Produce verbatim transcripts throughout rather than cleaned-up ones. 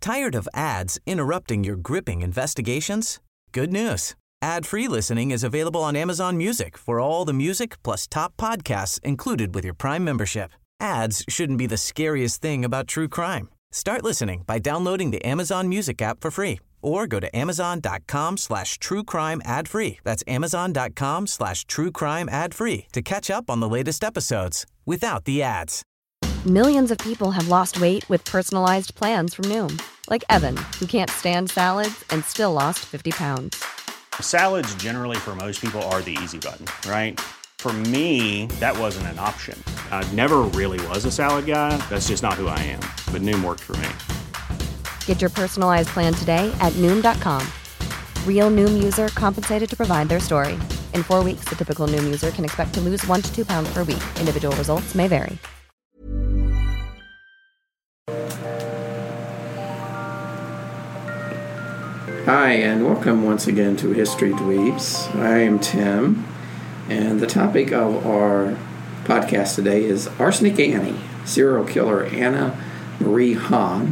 Tired of ads interrupting your gripping investigations? Good news. Ad-free listening is available on Amazon Music for all the music plus top podcasts included with your Prime membership. Ads shouldn't be the scariest thing about true crime. Start listening by downloading the Amazon Music app for free or go to amazon.com slash true crime ad free. That's amazon.com slash true crime ad free to catch up on the latest episodes without the ads. Millions of people have lost weight with personalized plans from Noom. Like Evan, who can't stand salads and still lost fifty pounds. Salads generally for most people are the easy button, right? For me, that wasn't an option. I never really was a salad guy. That's just not who I am. But Noom worked for me. Get your personalized plan today at Noom dot com. Real Noom user compensated to provide their story. In four weeks, the typical Noom user can expect to lose one to two pounds per week. Individual results may vary. Hi, and welcome once again to History Dweebs. I am Tim, and the topic of our podcast today is Arsenic Annie, serial killer Anna Marie Hahn.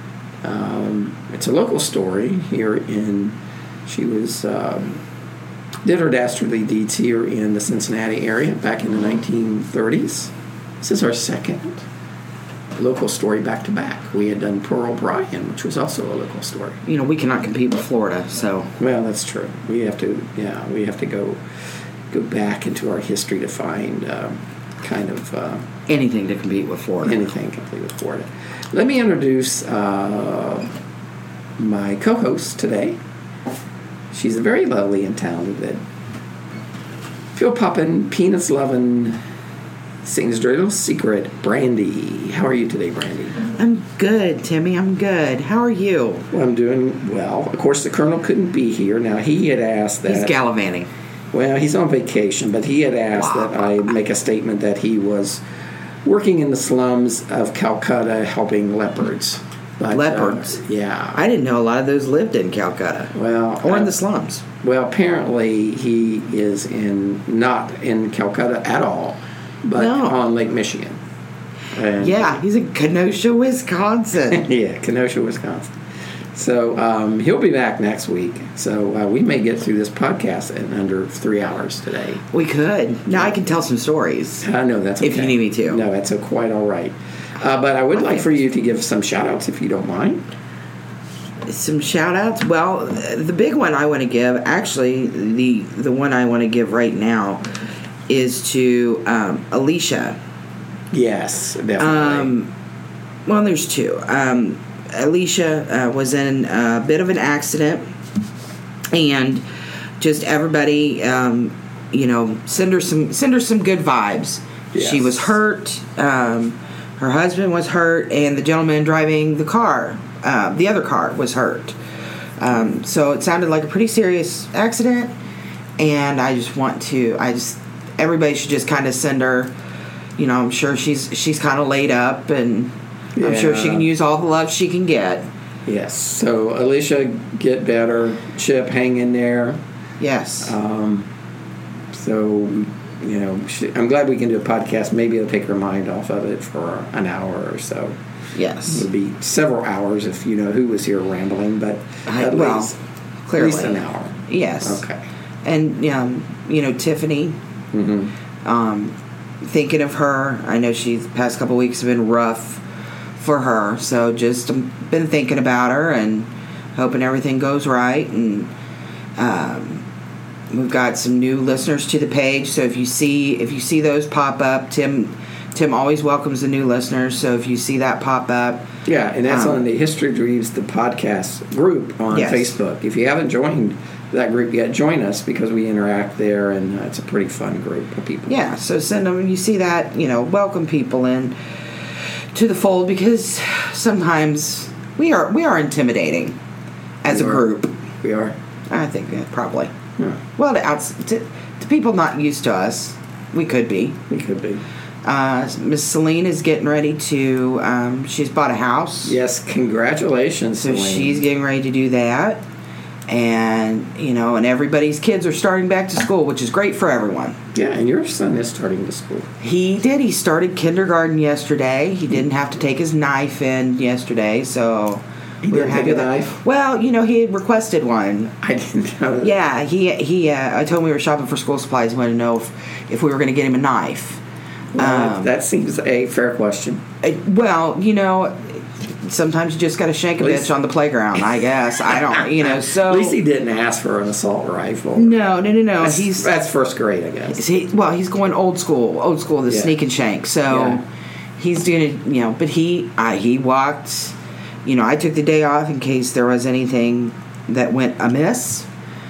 Um, it's a local story here in, she was, um, did her dastardly deeds here in the Cincinnati area back in the nineteen thirties. This is our second local story back to back. We had done Pearl O'Brien, which was also a local story. You know, we cannot compete with Florida, so. Well, that's true. We have to, yeah, we have to go go back into our history to find um, kind of uh, anything to compete with Florida. Anything to compete with Florida. Let me introduce uh, my co-host today. She's very lovely and talented. Phil Poppin, Peanuts loving, sings Dirty Little Secret, Brandy. How are you today, Brandy? I'm good, Timmy. I'm good. How are you? Well, I'm doing well. Of course, the Colonel couldn't be here. Now, he had asked that... He's gallivanting. Well, he's on vacation, but he had asked wow. that I make a statement that he was working in the slums of Calcutta helping leopards. But, leopards? Uh, yeah. I didn't know a lot of those lived in Calcutta. Well, or uh, in the slums. Well, apparently he is in not in Calcutta at all, but no. on Lake Michigan. And yeah, he's in Kenosha, Wisconsin. yeah, Kenosha, Wisconsin. So um, he'll be back next week. So uh, we may get through this podcast in under three hours today. We could. Now I can tell some stories. I uh, know that's okay. If you need me to. No, that's a, quite all right. Uh, but I would okay. like for you to give some shout-outs if you don't mind. Some shout-outs? Well, the big one I want to give, actually, the the one I want to give right now is to um, Alicia. Yes, definitely. Um, well, there's two. Um, Alicia uh, was in a bit of an accident, and just everybody, um, you know, send her some send her some good vibes. Yes. She was hurt. Um, her husband was hurt, and the gentleman driving the car, uh, the other car, was hurt. Um, so it sounded like a pretty serious accident, and I just want to, I just, everybody should just kind of send her. You know, I'm sure she's she's kind of laid up, and yeah. I'm sure she can use all the love she can get. Yes. So, Alicia, get better. Chip, hang in there. Yes. Um, so, you know, she, I'm glad we can do a podcast. Maybe it'll take her mind off of it for an hour or so. Yes. It would be several hours if you know who was here rambling, but I, at, well, least, clearly. at least an hour. Yes. Okay. And, um, you know, Tiffany, mm-hmm. um, thinking of her. I know she's past couple weeks have been rough for her, so just um, been thinking about her and hoping everything goes right. And um, we've got some new listeners to the page, so if you see if you see those pop up, Tim Tim always welcomes the new listeners. So if you see that pop up, yeah, and that's um, on the History Dreams, the podcast group on yes. Facebook. If you haven't joined that group yet, join us because we interact there, and uh, it's a pretty fun group of people. Yeah, so send them. You see that, you know, welcome people in to the fold, because sometimes we are we are intimidating as we a are. group. We are. I think yeah, probably. Yeah. Well, to, outs- to, to people not used to us, we could be. We could be. Uh, Miss Celine is getting ready to. Um, she's bought a house. Yes, congratulations, So Celine. she's getting ready to do that. And, you know, and everybody's kids are starting back to school, which is great for everyone. Yeah, and your son is starting to school. He did. He started kindergarten yesterday. He didn't have to take his knife in yesterday, so He we were didn't happy take a with that. knife? Well, you know, he had requested one. I didn't know that. Yeah, he he. Uh, I told him we were shopping for school supplies. He wanted to know if, if we were going to get him a knife. Well, Um, that seems a fair question. Uh, well, you know, sometimes you just got to shank a At least- bitch on the playground, I guess. I don't, you know, so. At least he didn't ask for an assault rifle. No, no, no, no. That's, he's. that's first grade, I guess. He, well, he's going old school, old school, the Yeah. sneak and shank. So Yeah. he's doing it, you know, but he, I, he walked, you know, I took the day off in case there was anything that went amiss.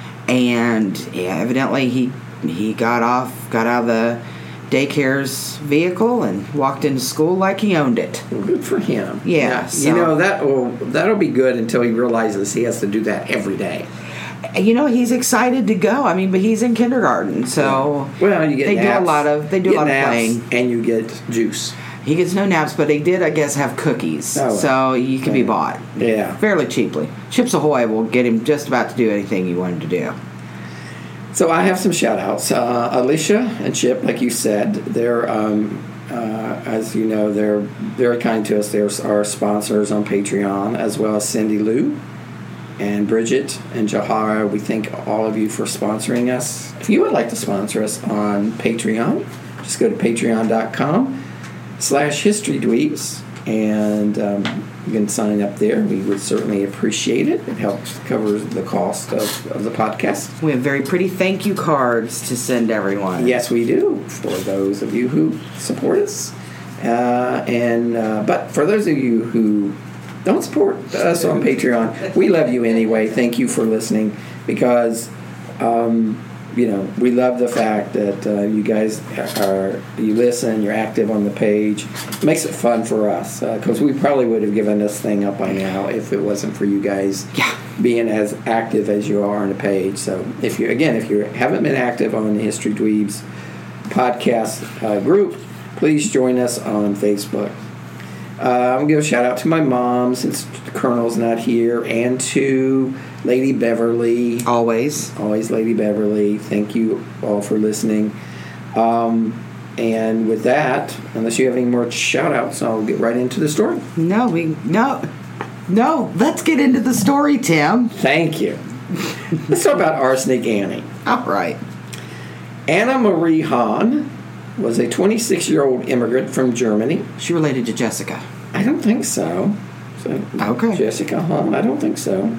And yeah, evidently he, he got off, got out of the daycare's vehicle and walked into school like he owned it. Well, good for him. Yeah, so- you know, that will, that'll be good until he realizes he has to do that every day. You know, he's excited to go. I mean, but he's in kindergarten, so Well, you get they naps. do a lot of they do You a lot get of naps, playing. and you get juice. He gets no naps, but they did, I guess, have cookies, Oh, so you can be bought Yeah. fairly cheaply. Chips Ahoy will get him just about to do anything you want him to do. So I have some shout outs. Uh, Alicia and Chip, like you said, they're, um, uh, as you know, they're very kind to us. They're our sponsors on Patreon, as well as Cindy Lou and Bridget and Jahara. We thank all of you for sponsoring us. If you would like to sponsor us on Patreon, just go to patreon.com slash history dweebs, and um, you can sign up there. We would certainly appreciate it. It helps cover the cost of, of the podcast. We have very pretty thank you cards to send everyone. Yes, we do, for those of you who support us. Uh, and uh, but for those of you who don't support us on Patreon, we love you anyway. Thank you for listening, because um, you know, we love the fact that uh, you guys are, you listen, you're active on the page. It makes it fun for us, because uh, we probably would have given this thing up by now if it wasn't for you guys Yeah. being as active as you are on the page. So if you, again, if you haven't been active on the History Dweebs podcast uh, group, please join us on Facebook. Uh, I'm going to give a shout out to my mom, since the Colonel's not here, and to Lady Beverly. Always. Always Lady Beverly. Thank you all for listening. Um, and with that, unless you have any more shout outs, I'll get right into the story. No, we no, no. Let's get into the story, Tim. Thank you. Let's talk about Arsenic Annie. All right. Anna Marie Hahn was a twenty-six-year-old immigrant from Germany. She related to Jessica. I don't think so. so Okay. Jessica Hahn, I don't think so.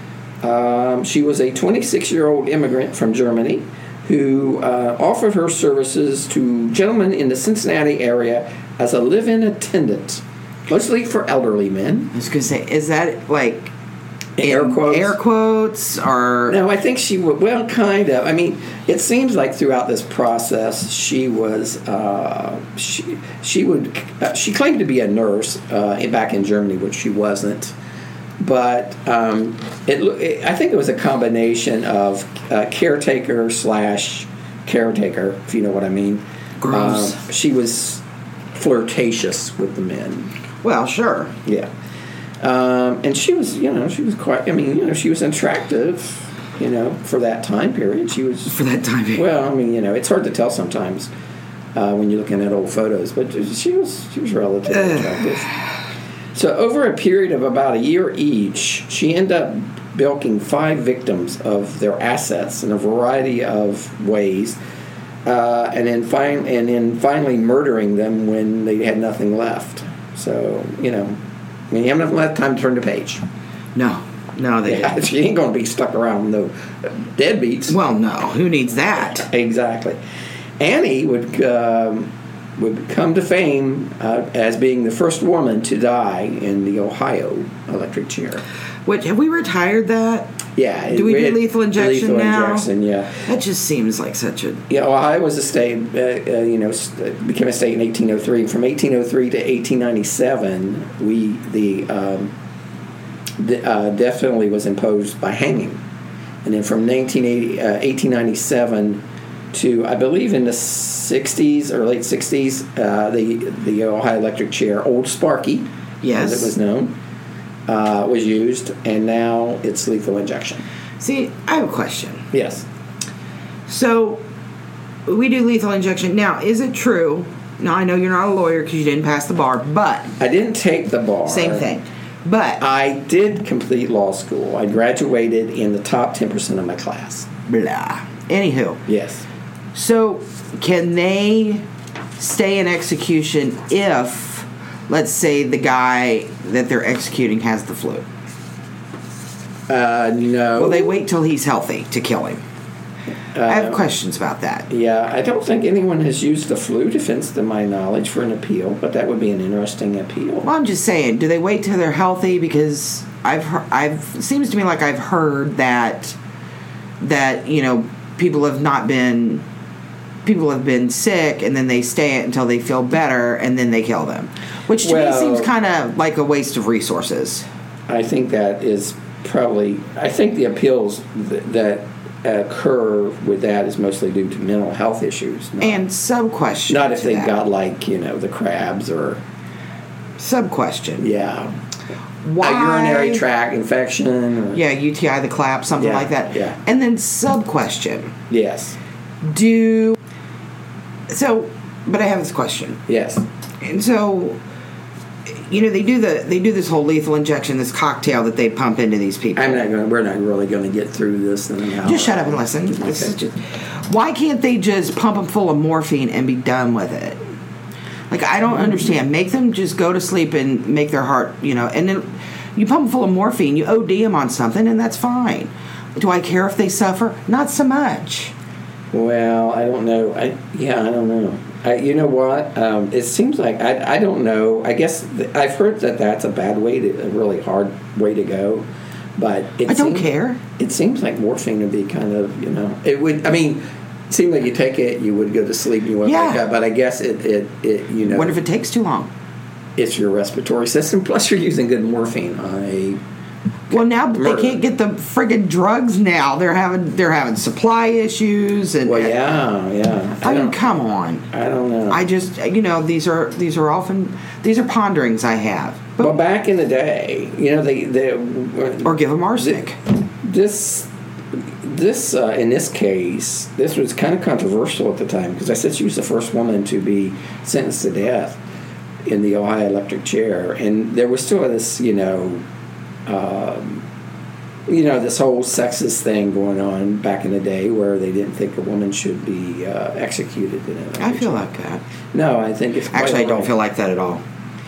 Um, she was a twenty-six-year-old immigrant from Germany who uh, offered her services to gentlemen in the Cincinnati area as a live-in attendant, mostly for elderly men. I was going to say, is that like Air in quotes. Air quotes or No, I think she would. Well, kind of. I mean, it seems like throughout this process, she was. Uh, she she would. Uh, she claimed to be a nurse uh, back in Germany, which she wasn't. But um, it, it. I think it was a combination of uh, caretaker slash caretaker, if you know what I mean. Gross. Um, she was flirtatious with the men. Well, sure. Yeah. Um, and she was, you know, she was quite, I mean, you know, she was attractive, you know, for that time period. She was, For that time period. well, I mean, you know, it's hard to tell sometimes uh, when you're looking at old photos, but she was, she was relatively attractive. So over a period of about a year each, she ended up bilking five victims of their assets in a variety of ways, uh, and then fin- and then finally murdering them when they had nothing left. So, you know, I mean, you have enough left time to turn the page. No. No, they Yeah, didn't. she ain't going to be stuck around with no deadbeats. Well, no. Who needs that? Exactly. Annie would um, would come to fame uh, as being the first woman to die in the Ohio electric chair. Which, have we retired that? Yeah. Do we do had lethal injection lethal now? Injection, yeah. That just seems like such a... Yeah, Ohio was a state, uh, uh, you know, st- became a state in eighteen oh three. From eighteen oh three to eighteen ninety-seven, we, the, um, the uh, death penalty was imposed by hanging. And then from nineteen eighty, uh, eighteen ninety-seven to, I believe, in the sixties or late sixties, uh, the, the Ohio electric chair, Old Sparky, Yes. as it was known, uh, was used, and now it's lethal injection. See, I have a question. Yes. So, we do lethal injection. Now, is it true... Now, I know you're not a lawyer because you didn't pass the bar, but... I didn't take the bar. Same thing. But I did complete law school. I graduated in the top ten percent of my class. Blah. Anywho. Yes. So, can they stay in execution if, let's say, the guy that they're executing has the flu? Uh, no. Will they wait till he's healthy to kill him? Uh, I have questions about that. Yeah, I don't think anyone has used the flu defense, to my knowledge, for an appeal, but that would be an interesting appeal. Well, I'm just saying, do they wait till they're healthy? Because I've, heard, I've, it seems to me like I've heard that, that, you know, people have not been, people have been sick, and then they stay until they feel better, and then they kill them. Which to well, me seems kind of like a waste of resources. I think that is probably, I think the appeals th- that occur with that is mostly due to mental health issues. Not, and sub-question. Not if they've that. got, like, you know, the crabs or... Sub-question. Yeah. Why? A urinary tract infection. Or, yeah, U T I, the clap, something yeah, like that. Yeah. And then sub-question. Yes. Do... So, but I have this question. Yes. And so... You know, they do the they do this whole lethal injection, this cocktail that they pump into these people. I'm not going. We're not really going to get through this. Anyhow. Just shut up and listen. Okay. This is just, why can't they just pump them full of morphine and be done with it? Like, I don't understand. Make them just go to sleep and make their heart, you know, and then you pump them full of morphine, you O D them on something, and that's fine. Do I care if they suffer? Not so much. Well, I don't know. I yeah, I don't know. I, you know what? Um, it seems like I, I don't know. I guess th- I've heard that that's a bad way to a really hard way to go, but it I don't seems, care. It seems like morphine would be kind of, you know, it would. I mean, it seemed like you take it, you would go to sleep, and you wouldn't yeah. wake up. But I guess it, it, it you know. What if it takes too long? It's your respiratory system. Plus, you're using good morphine on a. Well, now murder. They can't get the friggin' drugs. Now they're having they're having supply issues and. Well, yeah, yeah. I, I mean, come on. I don't know. I just, you know, these are these are often these are ponderings I have. But well, back in the day, you know, they they or give them arsenic. This this uh, in this case, this was kind of controversial at the time because I said she was the first woman to be sentenced to death in the Ohio electric chair, and there was still this, you know. Um, you know, this whole sexist thing going on back in the day where they didn't think a woman should be uh, executed in it. I feel like that. No, I think it's quite Actually, I don't right. feel like that at all.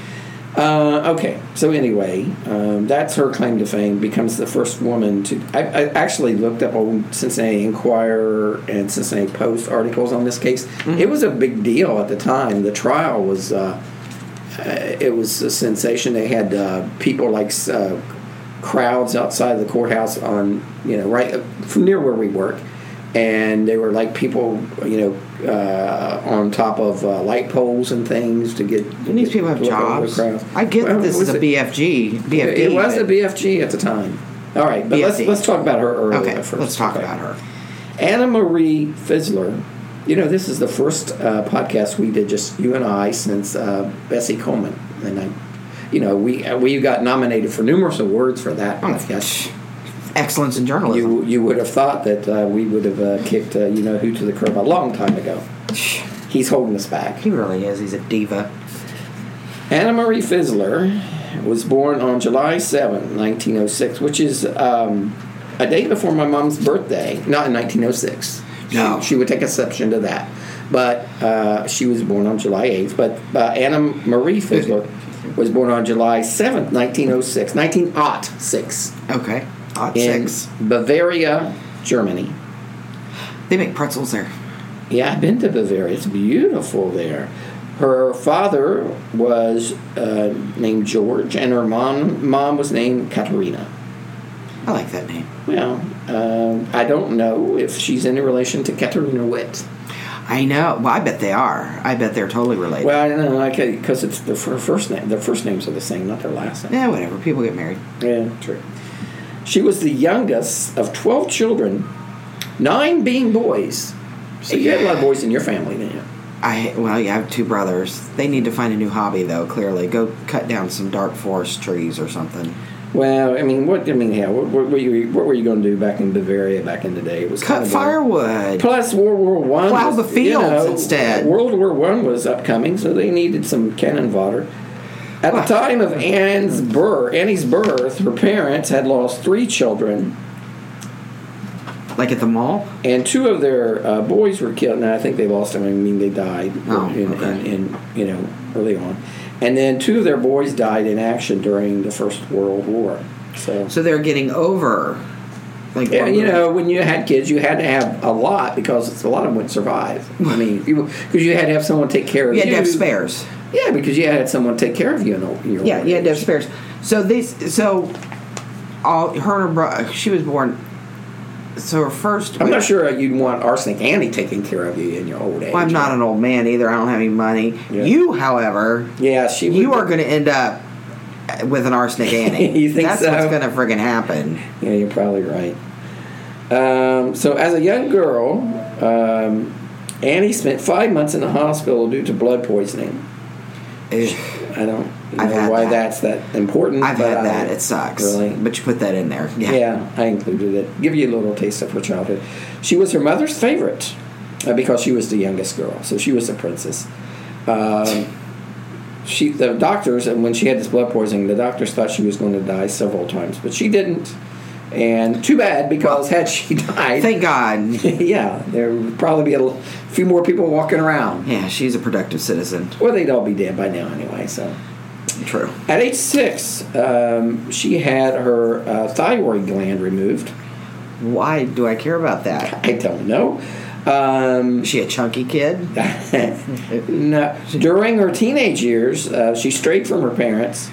Uh, okay, so anyway, um, that's her claim to fame. Becomes the first woman to... I, I actually looked up old Cincinnati Enquirer and Cincinnati Post articles on this case. Mm-hmm. It was a big deal at the time. The trial was... Uh, uh, it was a sensation. They had uh, people like... Uh, crowds outside the courthouse on, you know, right from near where we work, and they were like people, you know, uh, on top of uh, light poles and things to get. And these people have jobs. I get well, that this is a it? B F G. B F D, it was a B F G at the time. All right, but B F D. let's let's talk about her earlier okay, first. Let's talk okay. about her. Anna Marie Fizzler. You know, this is the first uh, podcast we did, just you and I, since uh, Bessie Coleman, and I. You know, we we got nominated for numerous awards for that podcast. Excellence in journalism. You you would have thought that uh, we would have uh, kicked uh, you know who to the curb a long time ago. He's holding us back. He really is. He's a diva. Anna Marie Fizzler was born on July seventh, nineteen oh six, which is um, a day before my mom's birthday. Not in nineteen oh six. No, she, she would take exception to that. But uh, she was born on July eighth. But uh, Anna Marie Fizzler was born on July seventh, nineteen oh six. nineteen oh six. Okay. Odd in six. Bavaria, Germany. They make pretzels there. Yeah, I've been to Bavaria. It's beautiful there. Her father was uh, named George, and her mom mom was named Katerina. I like that name. Well, um, I don't know if she's any relation to Katerina Witt. I know. Well, I bet they are. I bet they're totally related. Well, I don't know, because it's the first name. Their first names are the same, not their last name. Yeah, whatever. People get married. Yeah, true. She was the youngest of twelve children, nine being boys. So you had a lot of boys in your family, didn't you? I well, yeah, I have two brothers. They need to find a new hobby, though. Clearly, go cut down some dark forest trees or something. Well, I mean, what I mean, yeah, what, what were you what were you going to do back in Bavaria back in the day? It was cut kind of firewood. Plus, World War One. Plow was, the fields you know, instead. World War One was upcoming, so they needed some cannon fodder. At the time of Anne's birth, Annie's birth, her parents had lost three children. Like at the mall? And two of their uh, boys were killed. Now, I think they lost them. I mean, they died oh, in, okay. in, in, you know, early on. And then two of their boys died in action during the First World War. So, so they're getting over. Like, yeah, you know, when you had kids, you had to have a lot because a lot of them wouldn't survive. I mean, because you had to have someone take care of you. You had to have spares. Yeah, because you had someone take care of you in your Yeah, you had to have spares. So these, so all her and her brother, she was born. So her first. I'm not sure you'd want Arsenic Annie taking care of you in your old age. Well, I'm not an old man either. I don't have any money. Yeah. You, however, yeah, she. Would you are going to end up with an Arsenic Annie. You think That's so? what's going to friggin' happen. Yeah, you're probably right. Um, so, as a young girl, um, Annie spent five months in the hospital due to blood poisoning. Ugh. I don't I've know had why that. that's that important. I've but had I, that. It sucks. Really? But you put that in there. Yeah. Yeah, I included it. Give you a little taste of her childhood. She was her mother's favorite uh, because she was the youngest girl, so she was a princess. Um, she, the doctors, and when she had this blood poisoning, the doctors thought she was going to die several times, but she didn't. And too bad, because had she died... Thank God. Yeah, there would probably be a l- few more people walking around. Yeah, she's a productive citizen. Or they'd all be dead by now anyway, so... True. At age six, um, she had her uh, thyroid gland removed. Why do I care about that? I don't know. Um, Is she a chunky kid? no. During her teenage years, uh, she strayed from her parents.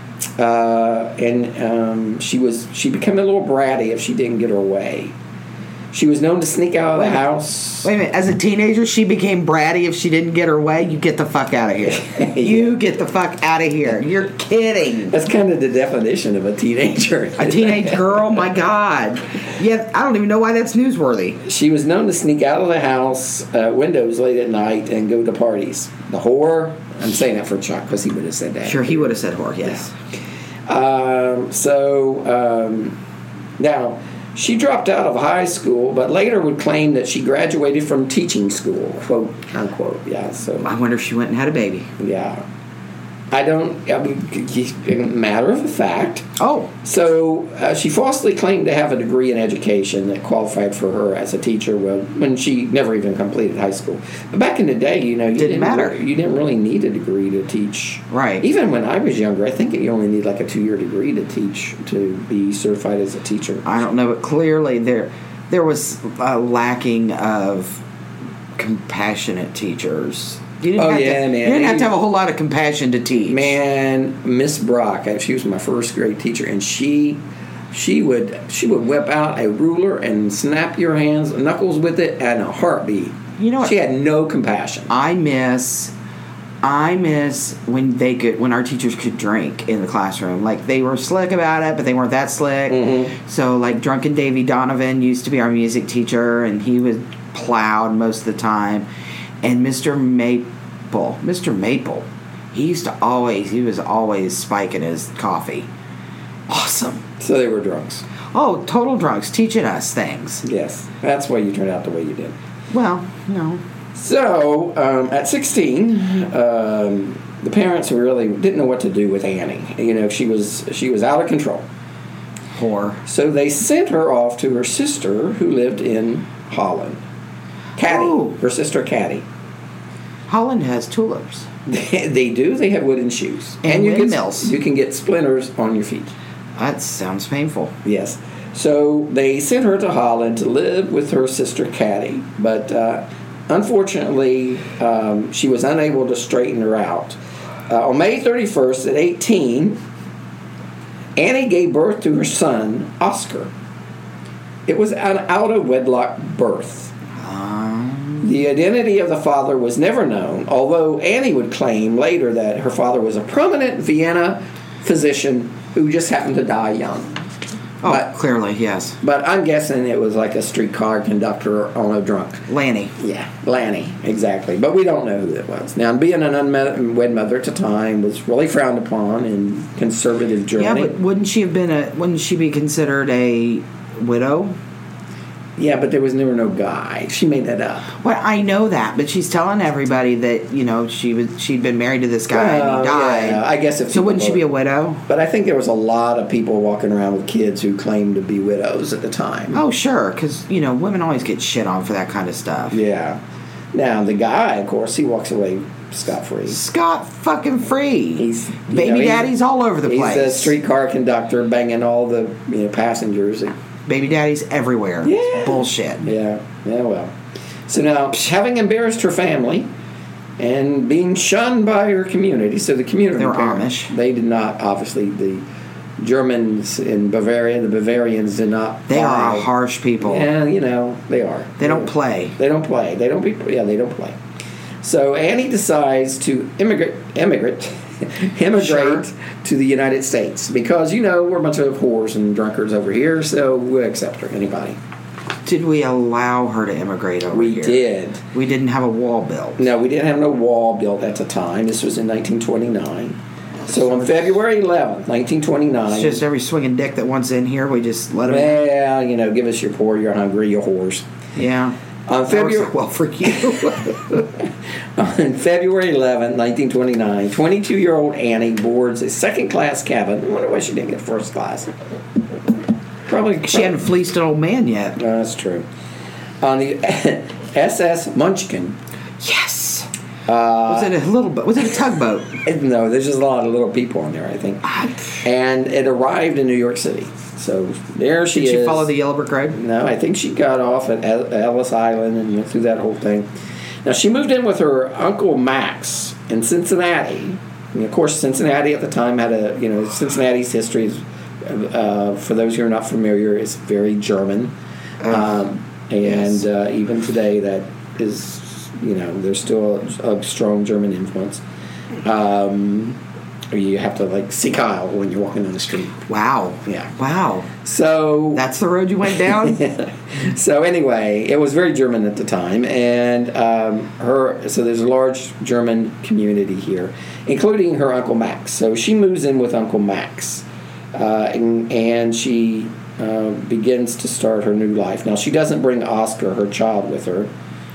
Uh, and um, she was she became a little bratty if she didn't get her way. She was known to sneak out of the Wait a minute. house. Wait a minute. As a teenager, she became bratty if she didn't get her way? You get the fuck out of here. Yeah. You get the fuck out of here. You're kidding. That's kind of the definition of a teenager. A teenage girl? My God. Yeah, I don't even know why that's newsworthy. She was known to sneak out of the house uh, windows late at night and go to parties. The whore. I'm saying that for Chuck because he would have said that. Sure, he would have said whore, yes. Um, so, um, now, she dropped out of high school, but later would claim that she graduated from teaching school, quote, unquote, yeah, so. I wonder if she went and had a baby. Yeah. I don't, I mean, matter of fact. Oh. So, uh, she falsely claimed to have a degree in education that qualified for her as a teacher well, when she never even completed high school. But back in the day, you know, you Didn't didn't, matter. Re- you didn't really need a degree to teach. Right. Even when I was younger, I think you only need like a two-year degree to teach, to be certified as a teacher. I don't know, but clearly there there was a lacking of compassionate teachers. You didn't Oh, have yeah, to, man. You didn't have to have a whole lot of compassion to teach. Man, Miss Brock, she was my first grade teacher, and she she would she would whip out a ruler and snap your hands, knuckles with it at a heartbeat. You know what? She had no compassion. I miss I miss when they could when our teachers could drink in the classroom. Like they were slick about it, but they weren't that slick. Mm-hmm. So like drunken Davy Donovan used to be our music teacher, and he was plowed most of the time. And Mister Maple, Mister Maple, he used to always, he was always spiking his coffee. Awesome. So they were drunks. Oh, total drunks, teaching us things. Yes, that's why you turned out the way you did. Well, no. So um, at sixteen, um, the parents really didn't know what to do with Annie. You know, she was she was out of control. Whore. So they sent her off to her sister, who lived in Holland. Caddy, Oh. her sister Caddy. Holland has tulips. They do. They have wooden shoes, And you windmills. Get, you can get splinters on your feet. That sounds painful. Yes. So they sent her to Holland to live with her sister Caddy, but uh, unfortunately, um, she was unable to straighten her out. Uh, on May thirty-first, at eighteen, Annie gave birth to her son, Oscar. It was an out-of-wedlock birth. Um, The identity of the father was never known, although Annie would claim later that her father was a prominent Vienna physician who just happened to die young. oh, But, clearly, yes. but I'm guessing it was like a streetcar conductor on a drunk. Lanny. Yeah, Lanny, exactly. But we don't know who it was. Now, being an unwed mother at the time was really frowned upon in conservative Germany. Yeah, but wouldn't she have been a? Wouldn't she be considered a widow? Yeah, but there was never no guy. She made that up. Well, I know that, but she's telling everybody that, you know, she was she'd been married to this guy Well, and he died. yeah, I guess if so people wouldn't she were- be a widow? But I think there was a lot of people walking around with kids who claimed to be widows at the time. Oh, sure, because, you know, women always get shit on for that kind of stuff. Yeah. Now, the guy, of course, he walks away scot-free. Scott fucking free. He's you Baby know, he's- daddy's all over the he's place. He's a streetcar conductor banging all the you know passengers. Baby daddy's everywhere. Yeah. It's bullshit. Yeah, yeah, well. So now, having embarrassed her family and being shunned by her community, so the community... They were parents, Amish. They did not, obviously, the Germans in Bavaria, the Bavarians did not... They are buy- a harsh people. Yeah, you know, they are. They don't play. They don't play. They don't be... Yeah, they don't play. So Annie decides to immigrate... Immigrate... immigrate Sure. to the United States because, you know, we're a bunch of whores and drunkards over here, so we'll accept her. Anybody. Did we allow her to immigrate over We here? did. We didn't have a wall built. No, we didn't have no wall built at the time. This was in nineteen twenty-nine. So on February eleventh, nineteen twenty-nine... It's just every swinging dick that wants in here, we just let them in. well, you know, give us your poor, you're hungry, you're whores. Yeah. On That February... works out well for you. On February eleventh, nineteen twenty-nine, twenty-two-year-old Annie boards a second-class cabin. I wonder why she didn't get first class. Probably... She hadn't fleeced an old man yet. No, that's true. On the S S Munchkin. Yes. Uh, was it a little boat? Was it a tugboat? No, there's just a lot of little people on there, I think. And it arrived in New York City. So there she Did is. she follow the Yellow Brick Road? No, I think she got off at El- Ellis Island and went through that whole thing. Now, she moved in with her Uncle Max in Cincinnati. And of course, Cincinnati at the time had a, you know, Cincinnati's history, is, uh, for those who are not familiar, is very German. Um, and yes. uh, even today, that is, you know, there's still a, a strong German influence. Um, you have to, like, see Kyle when you're walking down the street. Wow. Yeah. Wow. So... That's the road you went down? So anyway, it was very German at the time, and um, her. So there's a large German community here, including her Uncle Max. So she moves in with Uncle Max, uh, and, and she uh, begins to start her new life. Now she doesn't bring Oscar, her child, with her.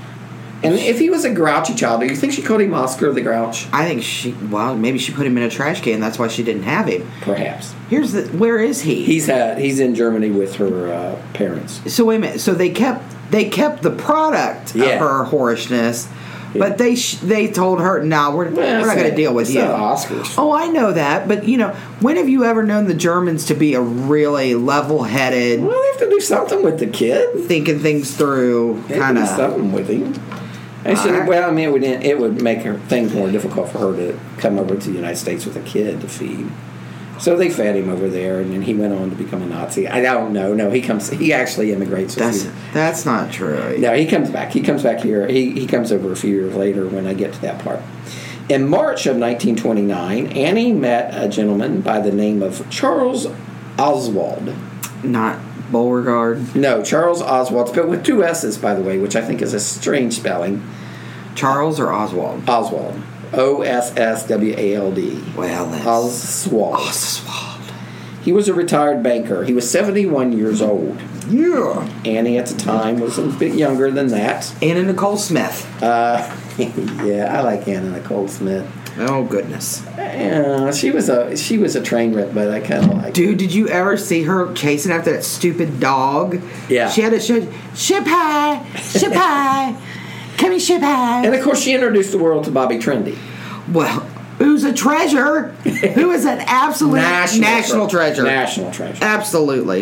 And if he was a grouchy child, do you think she called him Oscar the Grouch? I think she, well, maybe she put him in a trash can. That's why she didn't have him. Perhaps. Here's the, where is he? He's had, he's in Germany with her uh, parents. So wait a minute. So they kept they kept the product Yeah. of her whorishness, but they sh- they told her, "No, we're, Well, we're it's not going to not- deal with it's you." not Oscars. Oh, I know that, but you know, when have you ever known the Germans to be a really level-headed, Well, they have to do something with the kid. thinking things through They have kind to do of? something with him. Actually, Alright. well, I mean, it would it would make her things more difficult for her to come over to the United States with a kid to feed. So they fed him over there, and then he went on to become a Nazi. I don't know. No, he comes. He actually immigrates. a That's few- that's not true. No, he comes back. He comes back here. He he comes over a few years later when I get to that part. In March of nineteen twenty-nine, Annie met a gentleman by the name of Charles Oswald. Not Beauregard. No, Charles Oswald, spelled with two S's, by the way, which I think is a strange spelling. Charles or Oswald? Oswald. O S S W A L D. Well, that's Oswald. Oswald. He was a retired banker. He was seventy-one years old. Yeah. Annie at the time was a bit younger than that. Anna Nicole Smith. Uh, yeah, I like Anna Nicole Smith. Oh goodness. Yeah, she was a she was a train wreck, but I kind of like. Dude, did you ever see her chasing after that stupid dog? Yeah. She had a show, ship high, ship high, come here, ship high. And of course, she introduced the world to Bobby Trendy. Well, who's a treasure? Who is an absolute national, treasure? National treasure. Absolutely.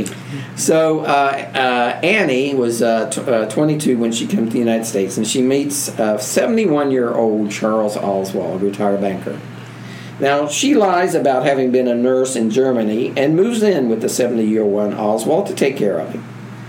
So uh, uh, Annie was uh, t- uh, twenty-two when she came to the United States, and she meets uh, seventy-one-year-old Charles Oswald, retired banker. Now, she lies about having been a nurse in Germany and moves in with the seventy-year-old Oswald to take care of him.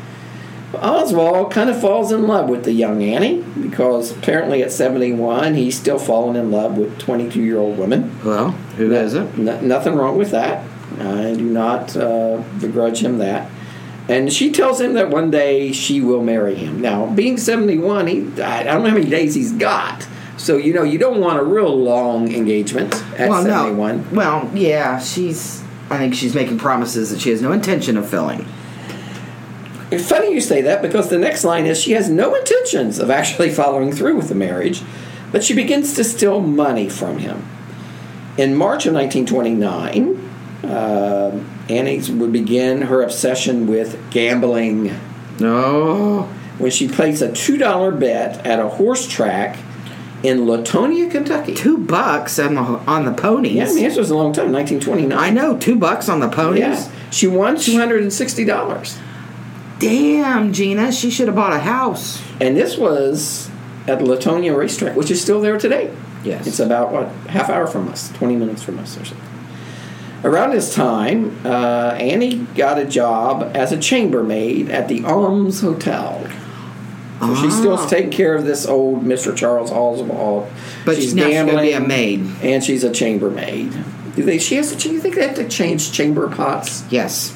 Oswald kind of falls in love with the young Annie because apparently at seventy-one he's still falling in love with twenty-two-year-old women. Well, who No- isn't? no- nothing wrong with that. I do not uh, begrudge him that. And she tells him that one day she will marry him. Now, being seventy-one, he, I don't know how many days he's got. So, you know, you don't want a real long engagement at well, seventy-one. no. Well, yeah, she's. I think she's making promises that she has no intention of filling. It's funny you say that because the next line is she has no intentions of actually following through with the marriage, but she begins to steal money from him. In March of nineteen twenty-nine, uh, Annie would begin her obsession with gambling. No. When she placed a two dollar bet at a horse track in Latonia, Kentucky. Two bucks on the, on the ponies. Yeah, I mean, this was a long time, nineteen twenty-nine. I know, two bucks on the ponies. Yeah. She won two hundred sixty dollars. Damn, Gina, she should have bought a house. And this was at the Latonia racetrack, which is still there today. Yes. It's about, what, half hour from us, twenty minutes from us or something. Around this time, uh, Annie got a job as a chambermaid at the Arms Hotel. So Ah. she's still taking care of this old Mister Charles Oswald. But she's now she's going to be a maid. And she's a chambermaid. Do they, she has to, do you think they have to change chamber pots? Yes.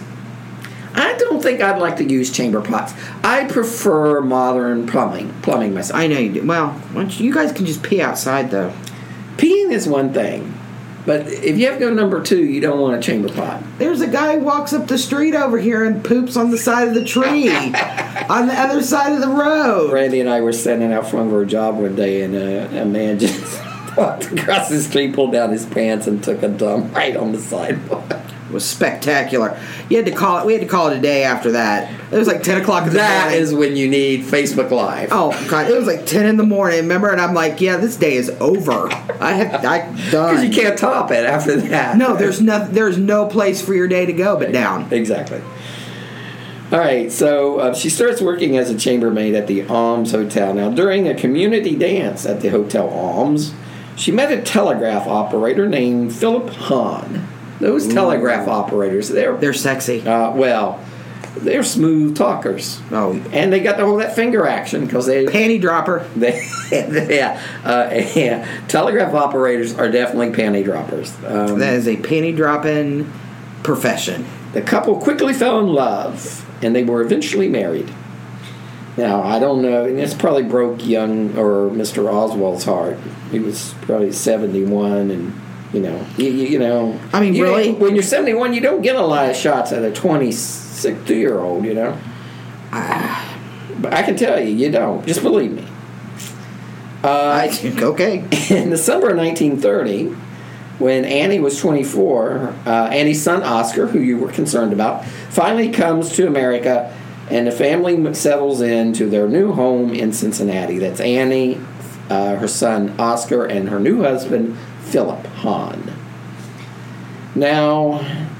I don't think I'd like to use chamber pots. I prefer modern plumbing. Plumbing myself. I know you do. Well, why don't you, you guys can just pee outside, though. Peeing is one thing. But if you have to go number two, you don't want a chamber pot. There's a guy who walks up the street over here and poops on the side of the tree. On the other side of the road. Randy and I were standing out front of our job one day, and uh, a man just walked across the street, pulled down his pants, and took a dump right on the sidewalk. It was spectacular. You had to call it. We had to call it a day after that. It was like ten o'clock in the That morning. is when you need Facebook Live. Oh God! It was like ten in the morning. Remember? And I'm like, yeah, this day is over. I have I done. Because you can't top it after that. No, there's no there's no place for your day to go but down. Exactly. All right, so uh, she starts working as a chambermaid at the Alms Hotel. Now, during a community dance at the Hotel Alms, she met a telegraph operator named Philip Hahn. Those Ooh. telegraph operators, they're They're sexy. uh, well, they're smooth talkers. Oh, And they got the whole that finger action because they, panty dropper. they, yeah, uh, yeah, telegraph operators are definitely panty droppers. Um, That is a panty dropping profession. The couple quickly fell in love, and they were eventually married. Now, I don't know, and this probably broke young or Mister Oswald's heart. He was probably seventy-one, and, you know, you, you, you know. I mean, you, really? When you're seventy-one, you don't get a lot of shots at a twenty-two-year-old, you know. But I can tell you, you don't. Just believe me. Uh, I, okay. in the summer of nineteen thirty, when Annie was twenty-four, uh, Annie's son Oscar, who you were concerned about, finally comes to America, and the family settles into their new home in Cincinnati. That's Annie, uh, her son Oscar, and her new husband, Philip Hahn. Now,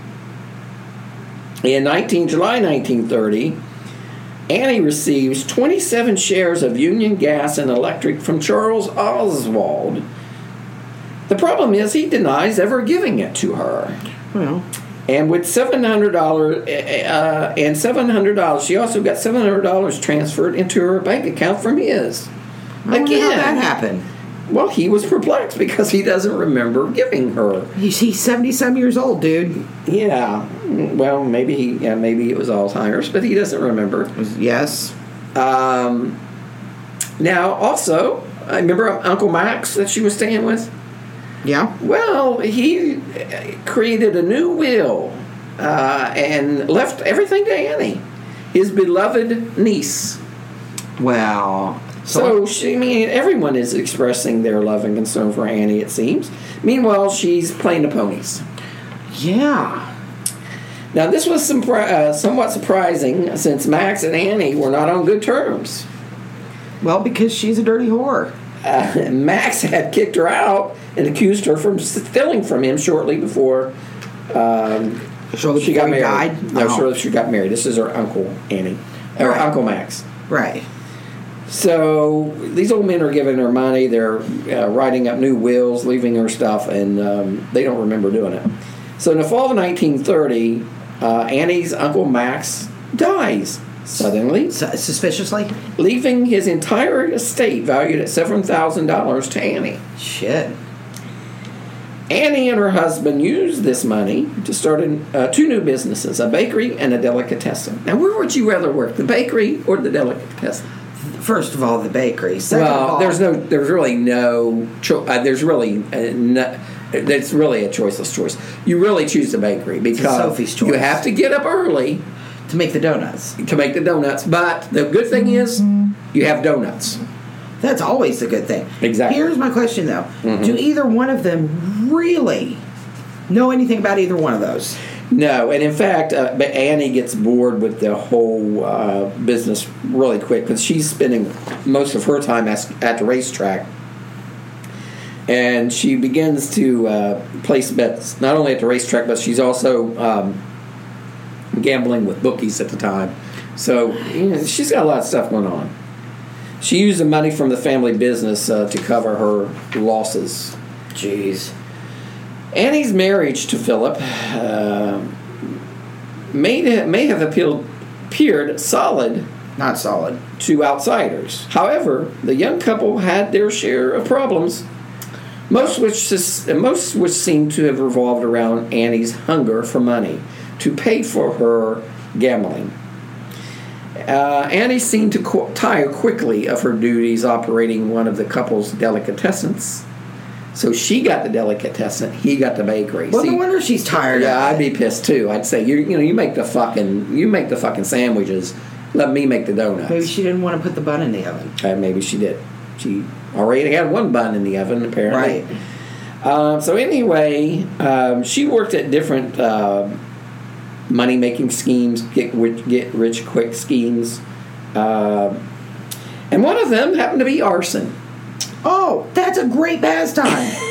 in nineteen, July nineteen thirty, Annie receives twenty-seven shares of Union Gas and Electric from Charles Oswald. The problem is he denies ever giving it to her. Well, And with seven hundred dollars, uh, and seven hundred dollars, she also got seven hundred dollars transferred into her bank account from his. I wonder how that happened. Well, he was perplexed because he doesn't remember giving her. He's, he's seventy-some years old, dude. Yeah, well, maybe he, yeah, maybe it was Alzheimer's, but he doesn't remember. Yes. Um, now, also, I remember Uncle Max that she was staying with. Yeah. Well, he created a new will uh, and left everything to Annie, his beloved niece. Well. So, she, I mean, everyone is expressing their love and concern for Annie, it seems. Meanwhile, she's playing the ponies. Yeah. Now, this was some, uh, somewhat surprising since Max and Annie were not on good terms. Well, because she's a dirty whore. Uh, Max had kicked her out and accused her from stealing from him shortly before um, So she got before he married. died? No, Oh. shortly she got married. This is her uncle Annie, or Right. Uncle Max. Right. So these old men are giving her money. They're uh, writing up new wills, leaving her stuff, and um, they don't remember doing it. So in the fall of nineteen thirty, uh, Annie's Uncle Max dies suddenly, Su- suspiciously? leaving his entire estate valued at seven thousand dollars to Annie. Shit. Annie and her husband used this money to start an, uh, two new businesses, a bakery and a delicatessen. Now, where would you rather work, the bakery or the delicatessen? First of all, the bakery. Second Well, of all, there's no, there's really no, cho- uh, there's really, uh, no, that's really a choiceless choice. You really choose the bakery because Sophie's choice. you have to get up early To make the donuts. To make the donuts. But the good thing is, you have donuts. That's always a good thing. Exactly. Here's my question, though. Mm-hmm. Do either one of them really know anything about either one of those? No, and in fact, uh, but Annie gets bored with the whole uh, business really quick because she's spending most of her time as, at the racetrack. And she begins to uh, place bets, not only at the racetrack, but she's also um, gambling with bookies at the time. So, you know, she's got a lot of stuff going on. She used the money from the family business uh, to cover her losses. Jeez. Annie's marriage to Philip uh, may, may have appealed, appeared solid Not solid. to outsiders. However, the young couple had their share of problems, most which most which seemed to have revolved around Annie's hunger for money to pay for her gambling. Uh, Annie seemed to qu- tire quickly of her duties operating one of the couple's delicatessens. So she got the delicatessen, he got the bakery. Well, See, no wonder she's tired. yeah, of I'd it. be pissed too. I'd say you you know you make the fucking you make the fucking sandwiches. Let me make the donuts. Maybe she didn't want to put the bun in the oven. Uh, maybe she did. She already had one bun in the oven, apparently. Right. Um, so anyway, um, she worked at different uh, money-making schemes, get rich, get rich quick schemes, uh, and one of them happened to be arson. Oh, that's a great pastime.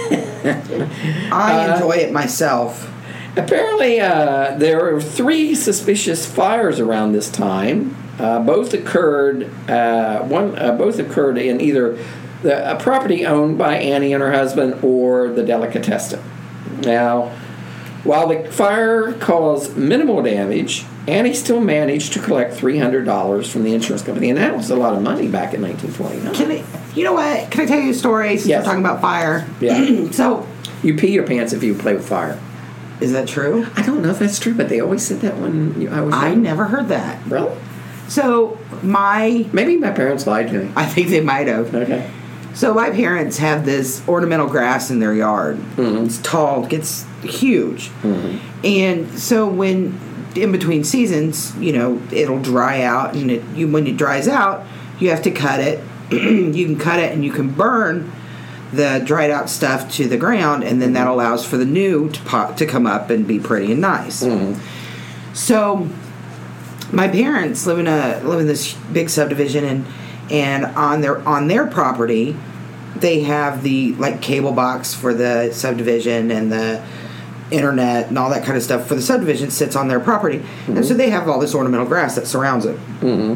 I Uh, enjoy it myself. Apparently, uh, there were three suspicious fires around this time. Uh, both occurred. Uh, one. Uh, both occurred in either the, a property owned by Annie and her husband or the delicatessen. Now, while the fire caused minimal damage, Annie still managed to collect three hundred dollars from the insurance company, and that was a lot of money back in nineteen twenty-nine. Can I, you know what? Can I tell you a story? Since Yes. we're talking about fire. Yeah. So, You pee your pants if you play with fire. is that true? I don't know if that's true, but they always said that when I was. I young. never heard that. Really? So, my, Maybe my parents lied to me. I think they might have. Okay. So, my parents have this ornamental grass in their yard. Mm-hmm. It's tall, gets huge. Mm-hmm. And so, when in between seasons, you know, it'll dry out, and it, you, when it dries out, you have to cut it. You can cut it and you can burn the dried out stuff to the ground, and then that allows for the new to pop, to come up and be pretty and nice. Mm-hmm. So, my parents live in a live in this big subdivision, and and on their on their property, they have the like cable box for the subdivision and the internet and all that kind of stuff for the subdivision sits on their property, mm-hmm. and so they have all this ornamental grass that surrounds it. Mm-hmm.